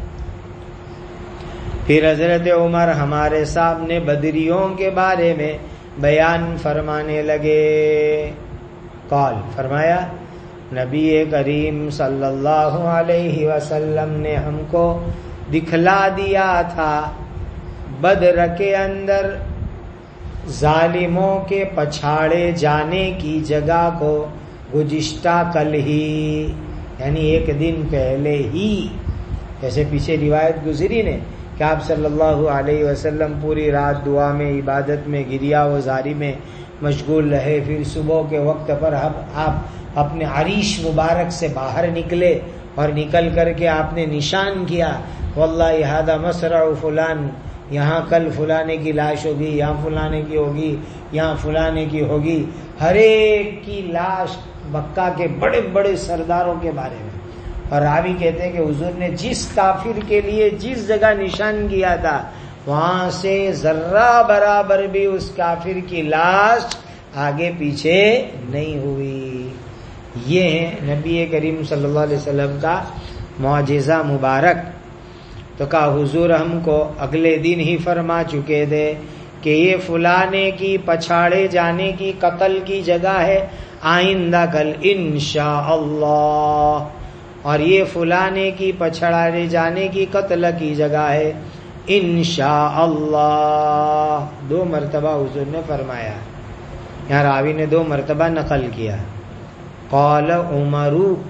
پھر حضرت عمر ہمارے سامنے بدریوں کے بارے میں بیان فرمانے لگے. قال، فرمایا نبی کریم صلی اللہ علیہ وسلم نے ہم کو دکھلا دیا تھا بدر کے اندر ظالموں کے پچھاڑے جانے کی جگہ کو گزشتہ کل ہی، یعنی ایک دن پہلے ہی. جیسے پیچھے روایت گزری نے کہ آپ صلی اللہ علیہ وسلم پوری رات دعا میں، عبادت میں، گریا و زاری میں مشغول رہے. پھر صبح کے وقت پر آپ اپنے عریش مبارک سے باہر نکلے اور نکل کر کے آپ نے نشان کیا واللہ ھذا مصرع فلان، یہاں کل فلانے کی لاش ہوگی، یہاں فلانے کی ہوگی، یہاں فلانے کی ہوگی. ہر ایک کی لاش مکہ کے بڑے بڑے سرداروں کے بارے میں. اور راوی کہتے ہیں کہ حضور نے جس کافر کے لیے جس جگہ نشان کیا تھا وہاں سے ذرہ برابر بھی اس کافر کی لاش آگے پیچھے نہیں ہوئی. یہ ہے نبی کریم صلی اللہ علیہ وسلم کا معجزہ مبارک. تو کہا حضور ہم کو اگلے دن ہی فرما چکے تھے کہ یہ فلانے کی پچھاڑے جانے کی قتل کی جگہ ہے آئندہ کل انشاءاللہ، اور یہ فلانے کی پچھاڑے جانے کی قتل کی جگہ ہے انشاءاللہ۔ دو مرتبہ حضور نے فرمایا، یہاں راوی نے دو مرتبہ نقل کیا۔ قال عمر،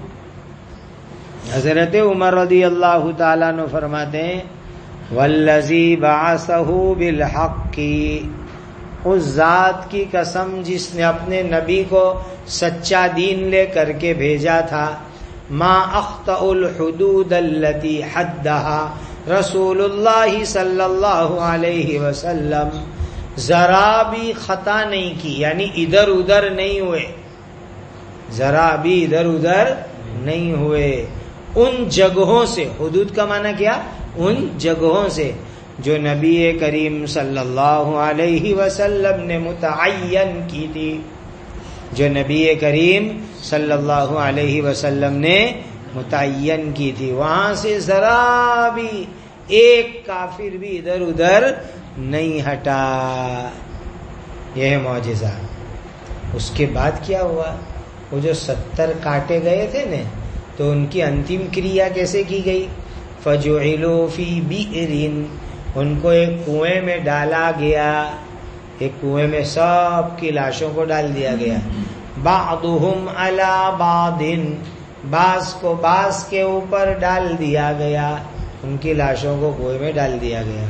حضرت عمر رضی اللہ تعالیٰ عنہ فرماتے ہیں والذی بعثہ بالحق، اس ذات کی قسم جس نے اپنے نبی کو سچا دین لے کر کے بھیجا تھا، ما اخطأ الحدود التي حدها رسول اللہ صلی اللہ علیہ وسلم، ذرا بھی خطا نہیں کی، یعنی ادھر ادھر نہیں ہوئے، ذرا بھی ادھر ادھر نہیں ہوئے ان جگہوں سے، حدود کا معنی کیا؟ ان جگہوں سے جو نبی کریم صلی اللہ علیہ وسلم نے متعین کی تھی، جو نبی کریم صلی اللہ علیہ وسلم نے متعین کی تھی، وہاں سے ذرا بھی ایک کافر بھی ادھر ادھر نہیں ہٹا۔ یہ ہے معجزہ۔ اس کے بعد کیا ہوا؟ وہ جو ستر کاٹے گئے تھے نا، تو ان کی انتم کریا کیسے کی گئی؟ فجعلوا فی بئر، ان کو ایک کنویں میں ڈالا گیا، ایک کنویں میں سب کی لاشوں کو ڈال دیا گیا۔ بعضهم علی بعض، بعض کو بعض کے اوپر ڈال دیا گیا، ان کی لاشوں کو کنویں میں ڈال دیا گیا۔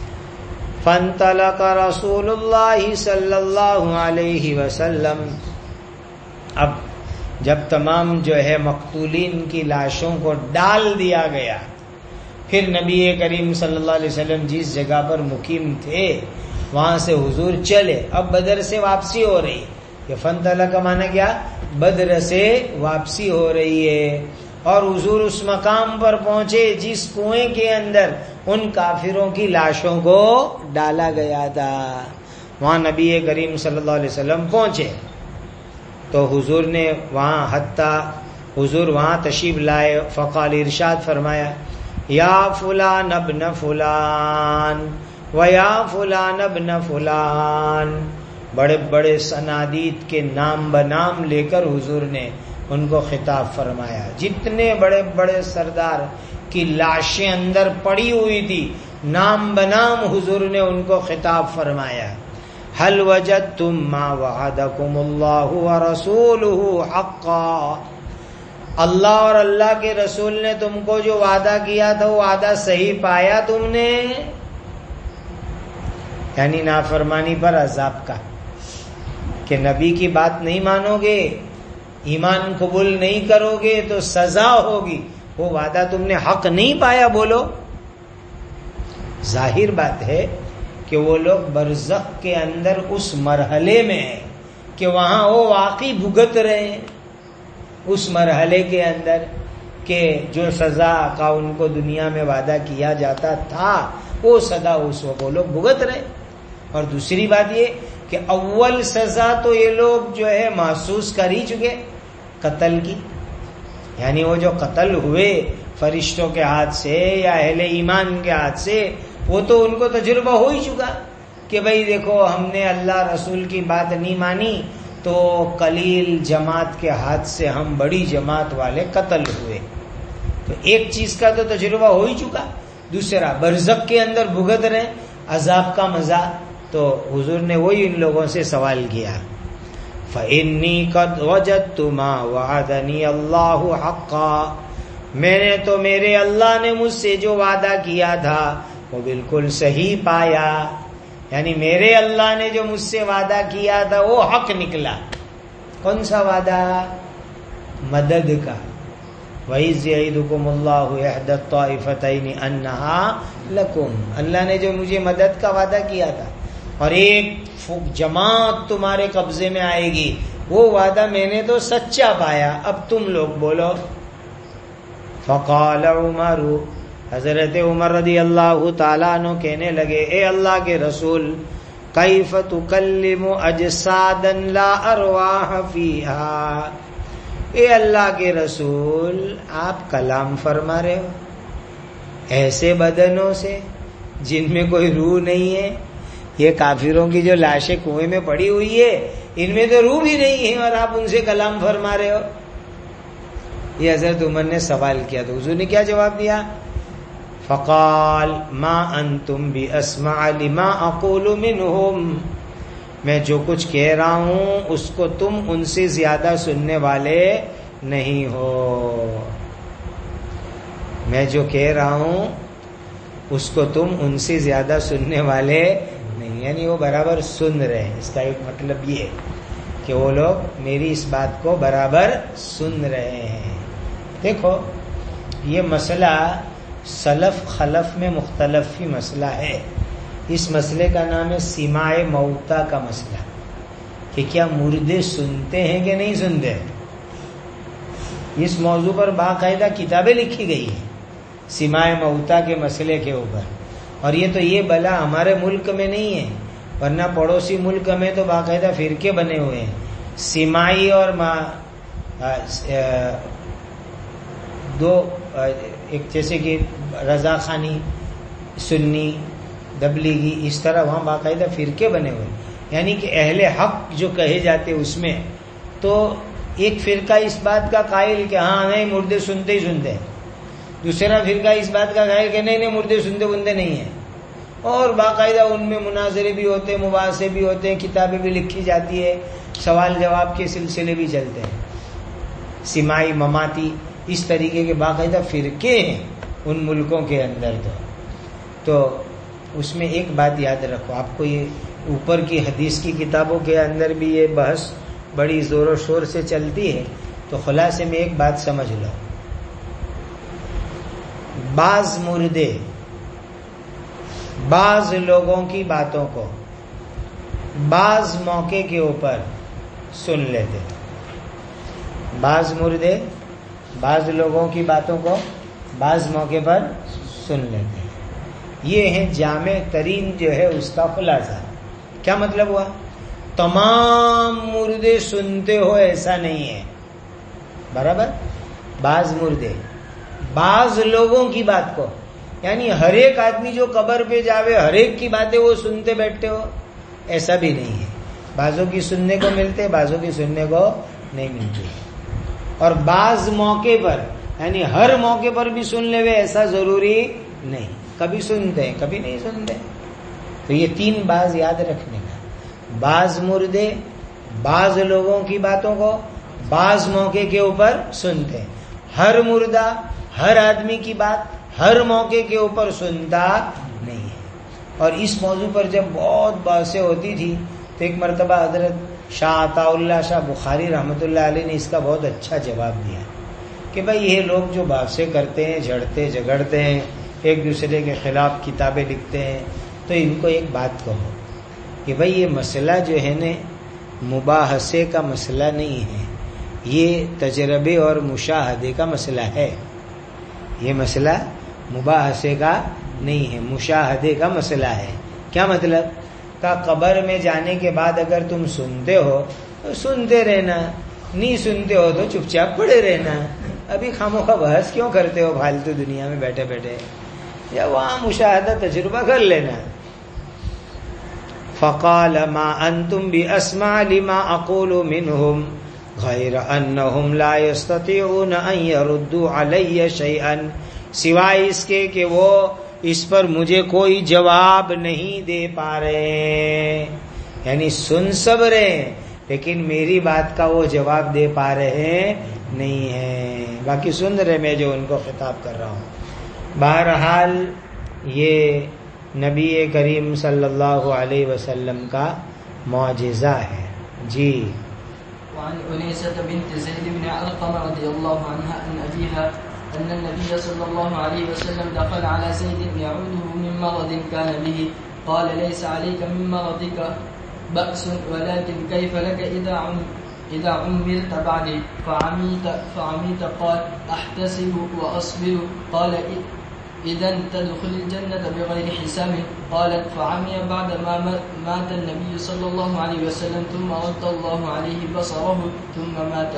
فانطلق رسول اللہ صلی اللہ علیہ وسلم، اب جب تمام جو ہے مقتولین کی لاشوں کو ڈال دیا گیا، پھر نبی کریم صلی اللہ علیہ وسلم جس جگہ پر مقیم تھے وہاں سے حضور چلے۔ اب بدر سے واپسی ہو رہی، یہ فانطلق کا معنی کیا؟ بدر سے واپسی ہو رہی ہے، اور حضور اس مقام پر پہنچے جس کنویں کے اندر ان کافروں کی لاشوں کو ڈالا گیا تھا۔ وہاں نبی کریم صلی اللہ علیہ وسلم پہنچے تو حضور نے وہاں حتیٰ حضور وہاں تشریف لائے، فقال، ارشاد فرمایا، یا فلان ابن فلان و یا فلان ابن فلان، بڑے بڑے صنادید کے نام بنام لے کر حضور نے ان کو خطاب فرمایا۔ جتنے بڑے بڑے سردار کی لاشیں اندر پڑی ہوئی تھی، نام بنام حضور نے ان کو خطاب فرمایا۔ هل وجدتم ما وعدكم الله ورسوله حقا، اللہ اور اللہ کے رسول نے تم کو جو وعدہ کیا تھا وہ وعدہ صحیح پایا تم نے؟ یعنی نافرمانی پر عذاب کا، کہ نبی کی بات نہیں مانو گے، ایمان قبول نہیں کرو گے تو سزا ہوگی، وہ وعدہ تم نے حق نہیں پایا؟ بولو۔ ظاہر بات ہے کہ وہ لوگ برزخ کے اندر اس مرحلے میں ہیں کہ وہاں وہ واقعی بھگت رہے ہیں، اس مرحلے کے اندر کہ جو سزا کا ان کو دنیا میں وعدہ کیا جاتا تھا وہ سزا اس وقت وہ لوگ بھگت رہے۔ اور دوسری بات یہ کہ اول سزا تو یہ لوگ جو ہے محسوس کر ہی چکے، قتل کی، یعنی وہ جو قتل ہوئے فرشتوں کے ہاتھ سے یا اہل ایمان کے ہاتھ سے، وہ تو ان کو تجربہ ہو ہی چکا کہ بھئی دیکھو ہم نے اللہ رسول کی بات نہیں مانی تو قلیل جماعت کے ہاتھ سے ہم بڑی جماعت والے قتل ہوئے، تو ایک چیز کا تو تجربہ ہو ہی چکا۔ دوسرا برزخ کے اندر بھگت رہے عذاب کا مزہ، تو حضور نے وہی ان لوگوں سے سوال کیا، فَإِنِّي قَدْ وَجَدْتُ مَا وَعَدَنِي اللَّهُ حَقًّا، میں نے تو میرے اللہ نے مجھ سے جو وعدہ کیا تھا وہ بالکل صحیح پایا، یعنی میرے اللہ نے جو مجھ سے وعدہ کیا تھا وہ حق نکلا۔ کون سا وعدہ؟ مدد کا۔ وَإِذْ يَعِدُكُمُ اللَّهُ إِحْدَى الطَّائِفَتَيْنِ أَنَّهَا لَكُمْ، اللہ نے جو مجھے مدد کا وعدہ کیا تھا اور ایک جماعت تمہارے قبضے میں آئے گی، وہ وعدہ میں نے تو سچا پایا، اب تم لوگ بولو۔ فقال عمر، حضرت عمر رضی اللہ تعالیٰ عنہ کہنے لگے، اے اللہ کے رسول، کیف تکلم اجسادا لا ارواح فیہا، اے اللہ کے رسول آپ کلام فرما رہے ہو ایسے بدنوں سے جن میں کوئی روح نہیں ہے، یہ کافروں کی جو لاشیں کنویں میں پڑی ہوئی ہے ان میں تو روح بھی نہیں ہے اور آپ ان سے کلام فرما رہے ہو. یہ حضرت عمر نے سوال کیا تو حضور نے کیا جواب دیا؟ فقال ما انتم باسمع لما اقول منهم، میں جو کچھ کہہ رہا ہوں اس کو تم ان سے زیادہ سننے والے نہیں ہو. میں جو کہہ رہا ہوں اس کو تم ان سے زیادہ سننے والے نہیں، یعنی وہ برابر سن رہے ہیں. اس کا ایک مطلب یہ ہے کہ وہ لوگ میری اس بات کو برابر سن رہے ہیں. دیکھو یہ مسئلہ سلف خلف میں مختلف ہی مسئلہ ہے. اس مسئلے کا نام ہے سماع موتا کا مسئلہ، کہ کیا مردے سنتے ہیں کہ نہیں سنتے. اس موضوع پر باقاعدہ کتابیں لکھی گئی ہیں سماع موتا کے مسئلے کے اوپر. اور یہ تو یہ بلا ہمارے ملک میں نہیں ہے، ورنہ پڑوسی ملک میں تو باقاعدہ فرقے بنے ہوئے ہیں. سماعی اور ما دو ایک جیسے کہ رضا خانی، سنی، تبلیغی، اس طرح وہاں باقاعدہ فرقے بنے ہوئے. یعنی کہ اہل حق جو کہے جاتے اس میں تو ایک فرقہ اس بات کا قائل کہ ہاں نہیں مردے سنتے ہی سنتے ہیں، دوسرا فرقہ اس بات کا قائل کہ نہیں نہیں مردے سنتے بندے نہیں ہیں. اور باقاعدہ ان میں مناظرے بھی ہوتے ہیں، مباحثے بھی ہوتے ہیں، کتابیں بھی لکھی جاتی ہے، سوال جواب کے سلسلے بھی چلتے ہیں. سماعی، مماتی، اس طریقے کے باقاعدہ فرقے ہیں ان ملکوں کے اندر. تو تو اس میں ایک بات یاد رکھو، آپ کو یہ اوپر کی حدیث کی کتابوں کے اندر بھی یہ بحث بڑی زور و شور سے چلتی ہے، تو خلاصے میں ایک بات سمجھ لو. بعض مردے بعض لوگوں کی باتوں کو بعض موقع کے اوپر سن لیتے. بعض مردے بعض لوگوں کی باتوں کو بعض موقع پر سن لیتے ہیں. یہ ہے جامع ترین جو ہے اس کا خلاصہ. کیا مطلب ہوا؟ تمام مردے سنتے ہو ایسا نہیں ہے، برابر. بعض مردے بعض لوگوں کی بات کو، یعنی ہر ایک آدمی جو قبر پہ جاوے ہر ایک کی باتیں وہ سنتے بیٹھتے ہو، ایسا بھی نہیں ہے. بعضوں کی سننے کو ملتے، بعضوں کی سننے کو نہیں ملتی. اور بعض موقع پر، یعنی ہر موقع پر بھی سن لے وے ایسا ضروری نہیں. کبھی سنتے ہیں کبھی نہیں سنتے. تو یہ تین بعض یاد رکھنے کا. بعض مردے بعض لوگوں کی باتوں کو بعض موقع کے اوپر سنتے ہیں. ہر مردہ ہر آدمی کی بات ہر موقع کے اوپر سنتا نہیں ہے. اور اس موضوع پر جب بہت بحثیں ہوتی تھی تو ایک مرتبہ حضرت شاہ عطا اللہ شاہ بخاری رحمۃ اللہ علیہ نے اس کا بہت اچھا جواب دیا کہ بھائی یہ لوگ جو بحثیں کرتے ہیں، جھڑتے جھگڑتے ہیں، ایک دوسرے کے خلاف کتابیں لکھتے ہیں، تو ان کو ایک بات کہو کہ بھائی یہ مسئلہ جو ہے نا مباحثے کا مسئلہ نہیں ہے، یہ تجربے اور مشاہدے کا مسئلہ ہے. یہ مسئلہ مباحثے کا نہیں ہے، مشاہدے کا مسئلہ ہے. کیا مطلب؟ کہ قبر میں جانے کے بعد اگر تم سنتے ہو تو سنتے رہنا، نہیں سنتے ہو تو چپ چاپ پڑے رہنا. ابھی خاموخواہ بحث کیوں کرتے ہو فالتو دنیا میں بیٹھے بیٹھے؟ یا وہاں مشاہدہ تجربہ کر لینا. فقال ما انتم باسمع لما اقول منهم غیر انہم لا یستطیعون ان یردوا علی شیئا، سوائے اس کے کہ وہ اس پر مجھے کوئی جواب نہیں دے پا رہے. یعنی سن سب رہے لیکن میری بات کا وہ جواب دے پا رہے نہیں ہیں. باقی سن رہے میں جو ان کو خطاب کر رہا ہوں. بہرحال یہ نبی کریم صلی اللہ علیہ وسلم کا معجزہ ہے. جی. وعن أنيسة بنت زيد بن علقمة رضي الله عنها أن أبيها أن النبي صلى الله عليه وسلم دخل على زيد يعوده من مرض كان به قال ليس عليك من مرضك بأس ولكن كيف لك إذا عم إذا عمرت بعدي فعميت فعميت قال أحتسب وأصبر قال إذن تدخل الجنة بغير حساب قالت فعمي بعد ما مات النبي صلى الله عليه وسلم ثم رد الله عليه بصره ثم مات.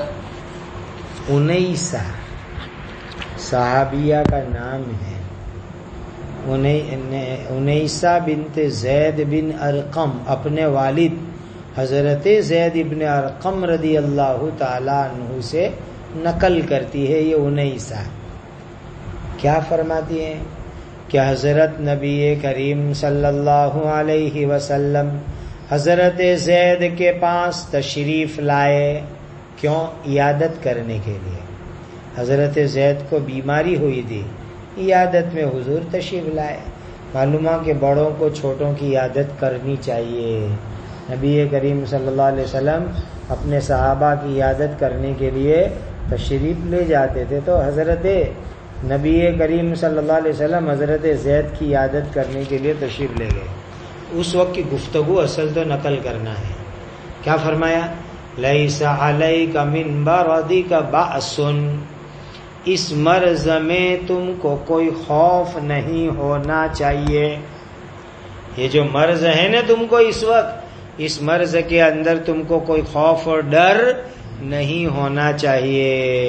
انیسہ صحابیہ کا نام ہے. انیسہ بنت زید بن ارقم اپنے والد حضرت زید ابن ارقم رضی اللہ تعالیٰ عنہ سے نقل کرتی ہے. یہ انیسہ کیا فرماتی ہیں کہ حضرت نبی کریم صلی اللہ علیہ وسلم حضرت زید کے پاس تشریف لائے. کیوں؟ عیادت کرنے کے لیے. حضرت زید کو بیماری ہوئی تھی، عیادت میں حضور تشریف لائے. معلوم ہے کہ بڑوں کو چھوٹوں کی عیادت کرنی چاہیے. نبی کریم صلی اللہ علیہ وسلم اپنے صحابہ کی عیادت کرنے کے لیے تشریف لے جاتے تھے، تو حضرت نبی کریم صلی اللہ علیہ وسلم حضرت زید کی عیادت کرنے کے لیے تشریف لے گئے. اس وقت کی گفتگو اصل تو نقل کرنا ہے. کیا فرمایا؟ لیس علیک من بردک بأس، اس مرض میں تم کو کوئی خوف نہیں ہونا چاہیے. یہ جو مرض ہے نا تم کو اس وقت، اس مرض کے اندر تم کو کوئی خوف اور ڈر نہیں ہونا چاہیے.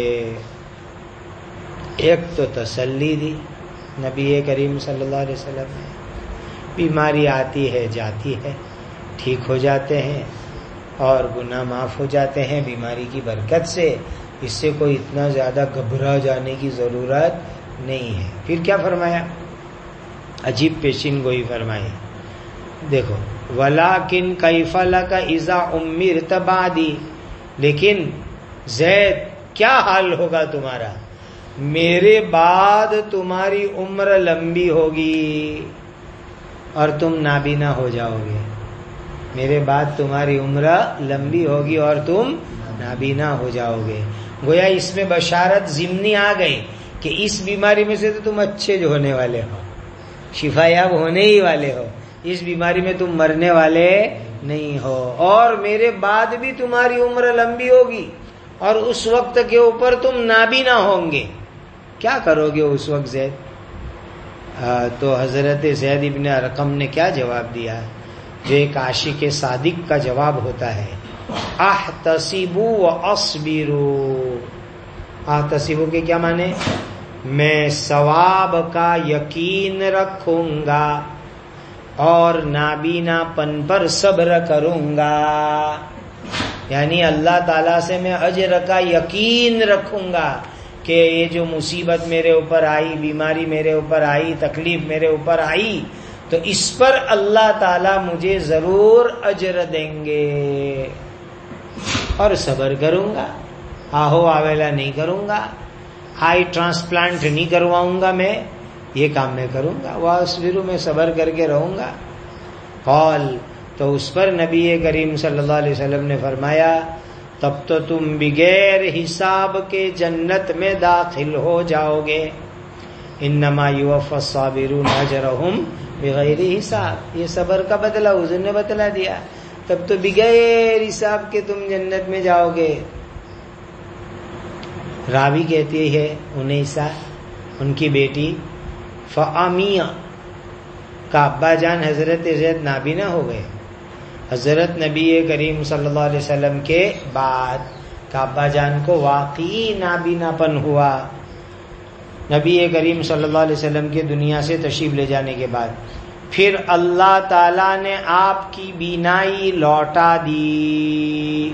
ایک تو تسلی دی نبی کریم صلی اللہ علیہ وسلم نے. بیماری آتی ہے جاتی ہے، ٹھیک ہو جاتے ہیں اور گناہ معاف ہو جاتے ہیں بیماری کی برکت سے. اس سے کوئی اتنا زیادہ گھبرا جانے کی ضرورت نہیں ہے. پھر کیا فرمایا؟ عجیب پیشین گوئی فرمائی. دیکھو، وَلَٰكِن كَيْفَ لَكَ إِذَا أُمِّرْتَ بَعْدِي، لیکن زید کیا حال ہوگا تمہارا میرے بعد؟ تمہاری عمر لمبی ہوگی اور تم نابینا ہو جاؤ گے. میرے بعد تمہاری عمر لمبی ہوگی اور تم نابینا ہو جاؤ گے. گویا اس میں بشارت ضمنی آ گئی کہ اس بیماری میں سے تو تم اچھے جو ہونے والے ہو، شفا یاب ہونے ہی والے ہو. اس بیماری میں تم مرنے والے نہیں ہو، اور میرے بعد بھی تمہاری عمر لمبی ہوگی اور اس وقت کے اوپر تم نابینا ہوں گے. کیا کرو گے اس وقت زید؟ تو حضرت زید ابن ارقم نے کیا جواب دیا جو ایک عاشق صادق کا جواب ہوتا ہے؟ احتسبو و اصبرو. احتسبو کے کیا معنی؟ میں ثواب کا یقین رکھوں گا اور نابینا پن پر صبر کروں گا. یعنی اللہ تعالیٰ سے میں اجر کا یقین رکھوں گا کہ یہ جو مصیبت میرے اوپر آئی، بیماری میرے اوپر آئی، تکلیف میرے اوپر آئی، تو اس پر اللہ تعالیٰ مجھے ضرور اجر دیں گے اور صبر کروں گا. آہو آویلا نہیں کروں گا، آئی ٹرانسپلانٹ نہیں کرواؤں گا، میں یہ کام میں کروں گا. واصبروا، میں صبر کر کے رہوں گا. قال، تو اس پر نبی کریم صلی اللہ علیہ وسلم نے فرمایا تب تو تم بغیر حساب کے جنت میں داخل ہو جاؤ گے. انما یوفی الصابرون اجرہم بغیر حساب. یہ صبر کا بدلہ حضور نے بتلا دیا. تب تو بغیر حساب کے تم جنت میں جاؤ گے. راوی کہتی ہے انیسہ ان کی بیٹی فامیہ کا ابا جان حضرت زید نابینا ہو گئے. حضرت نبی کریم صلی اللہ علیہ وسلم کے بعد کا ابا جان کو واقعی نابینا پن ہوا. نبی کریم صلی اللہ علیہ وسلم کے دنیا سے تشریف لے جانے کے بعد پھر اللہ تعالی نے آپ کی بینائی لوٹا دی.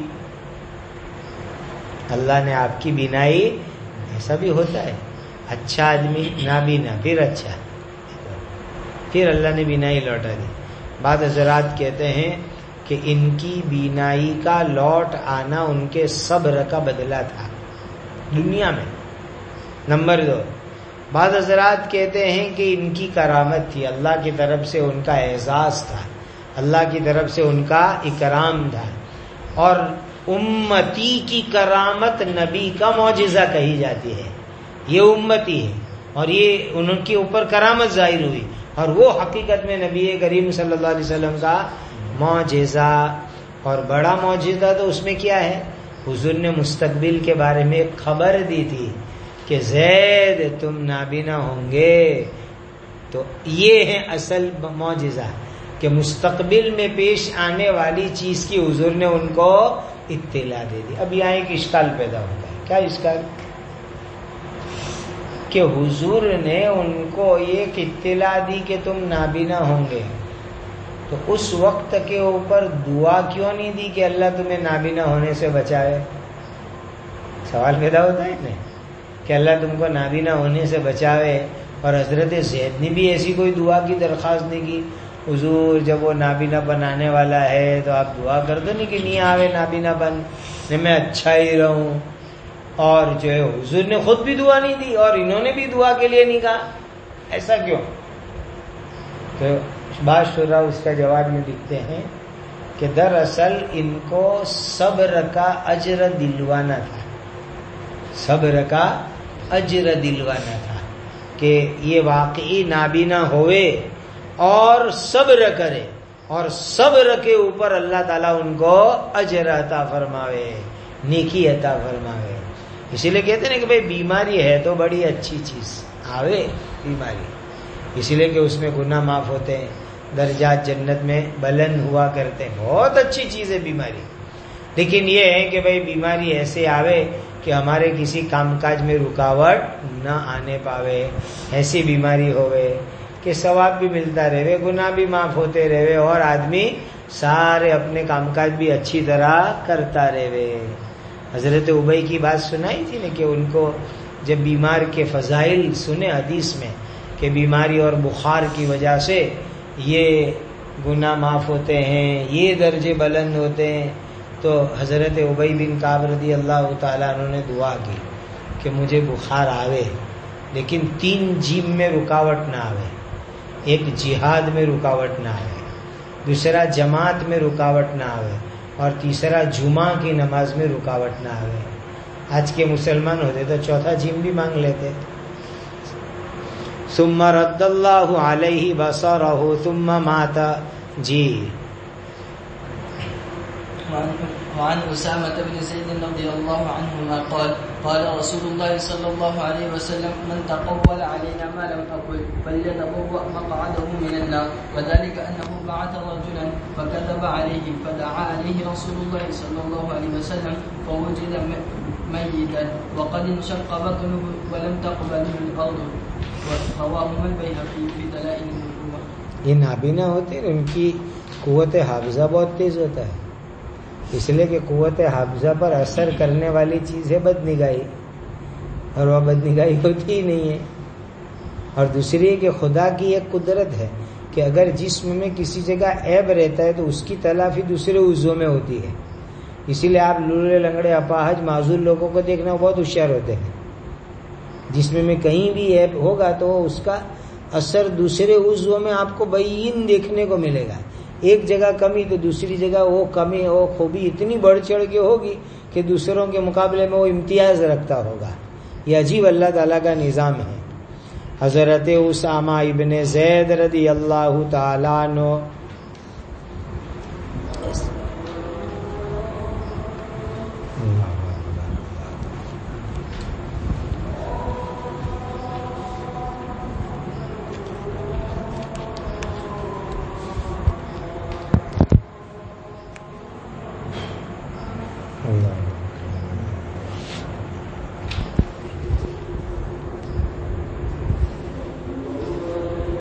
اللہ نے آپ کی بینائی، ایسا بھی ہوتا ہے اچھا آدمی نابینا پھر اچھا، پھر اللہ نے بینائی لوٹا دی. بعض حضرات کہتے ہیں کہ ان کی بینائی کا لوٹ آنا ان کے صبر کا بدلہ تھا دنیا میں. نمبر دو، بعض حضرات کہتے ہیں کہ ان کی کرامت تھی، اللہ کی طرف سے ان کا اعزاز تھا، اللہ کی طرف سے ان کا اکرام تھا. اور امتی کی کرامت نبی کا معجزہ کہی جاتی ہے. یہ امتی ہے اور یہ ان کے اوپر کرامت ظاہر ہوئی، اور وہ حقیقت میں نبی کریم صلی اللہ علیہ وسلم کا معجزہ. اور بڑا معجزہ تو اس میں کیا ہے؟ حضور نے مستقبل کے بارے میں ایک خبر دی تھی کہ زید تم نابینا ہوں گے. تو یہ ہے اصل معجزہ کہ مستقبل میں پیش آنے والی چیز کی حضور نے ان کو اطلاع دے دی. اب یہاں ایک اشکال پیدا ہوتا ہے. کیا اشکال؟ کہ حضور نے ان کو ایک اطلاع دی کہ تم نابینا ہوں گے، تو اس وقت کے اوپر دعا کیوں نہیں دی کہ اللہ تمہیں نابینا ہونے سے بچائے؟ سوال پیدا ہوتا ہے نا کہ اللہ تم کو نابینا ہونے سے بچاوے. اور حضرت زید نے بھی ایسی کوئی دعا کی درخواست نہیں کی، حضور جب وہ نابینا بنانے والا ہے تو آپ دعا کر دو نہیں کہ نہیں آوے نابینا بن، میں اچھا ہی رہوں. اور جو ہے حضور نے خود بھی دعا نہیں دی اور انہوں نے بھی دعا کے لیے نہیں کہا، ایسا کیوں؟ تو بعض شراح اس کا جواب میں لکھتے ہیں کہ دراصل ان کو صبر کا اجر دلوانا تھا، صبر کا اجر دلوانا تھا کہ یہ واقعی نابینا ہوئے اور صبر کرے، اور صبر کے اوپر اللہ تعالیٰ ان کو اجر عطا فرماوے، نیکی عطا فرماوے. اسی لیے کہتے ہیں کہ بھئی بیماری ہے تو بڑی اچھی چیز، آوے بیماری، اسی لیے کہ اس میں گناہ معاف ہوتے ہیں، درجات جنت میں بلند ہوا کرتے ہیں، بہت اچھی چیز ہے بیماری. لیکن یہ ہے کہ بھئی بیماری ایسے آوے کہ ہمارے کسی کام کاج میں رکاوٹ نہ آنے پاوے، ایسی بیماری ہوئے کہ ثواب بھی ملتا رہے، گناہ بھی معاف ہوتے رہے، اور آدمی سارے اپنے کام کاج بھی اچھی طرح کرتا رہے. حضرت ابی کی بات سنائی تھی نا کہ ان کو جب بیمار کے فضائل سنے حدیث میں کہ بیماری اور بخار کی وجہ سے یہ گناہ معاف ہوتے ہیں، یہ درجے بلند ہوتے ہیں، تو حضرت ابی بن کعب رضی اللہ تعالیٰ عنہ نے دعا کی کہ مجھے بخار آوے لیکن تین جیم میں رکاوٹ نہ آوے. ایک جہاد میں رکاوٹ نہ آوے، دوسرا جماعت میں رکاوٹ نہ آوے، اور تیسرا جمعہ کی نماز میں رکاوٹ نہ آوے. آج کے مسلمان ہوتے تو چوتھا جیم بھی مانگ لیتے. ثم رد اللہ علیہ بصرہ ثم مات. جی وعن أسامة بن زيد رضي الله عنهما قال قال رسول الله صلى الله عليه وسلم من تقول علينا ما لم أقل فليتبوأ مقعده من النار. وذلك أنه بعث رجلا فكذب عليه فدعا عليه رسول الله صلى الله عليه وسلم فوجد ميتا وقد انشق بطنه ولم تقبله الأرض. رواه البيهقي في دلائل النبوة. یہ نابینا ہوتے ہیں، ان کی قوت حافظہ بہت تیز ہوتا ہے، اس لیے کہ قوت حافظہ پر اثر کرنے والی چیز ہے بد نگاہی، اور وہ بد نگاہی ہوتی ہی نہیں ہے. اور دوسری ہے کہ خدا کی ایک قدرت ہے کہ اگر جسم میں کسی جگہ عیب رہتا ہے تو اس کی تلافی دوسرے عضو میں ہوتی ہے. اسی لیے آپ لولے لنگڑے اپاہج معذور لوگوں کو دیکھنا بہت ہوشیار ہوتے ہیں، جسم میں کہیں بھی عیب ہوگا تو اس کا اثر دوسرے عضو میں آپ کو بین دیکھنے کو ملے گا. ایک جگہ کمی تو دوسری جگہ وہ کمی وہ خوبی اتنی بڑھ چڑھ کے ہوگی کہ دوسروں کے مقابلے میں وہ امتیاز رکھتا ہوگا. یہ عجیب اللہ تعالیٰ کا نظام ہے. حضرت اسامہ ابن زید رضی اللہ تعالیٰ عنہ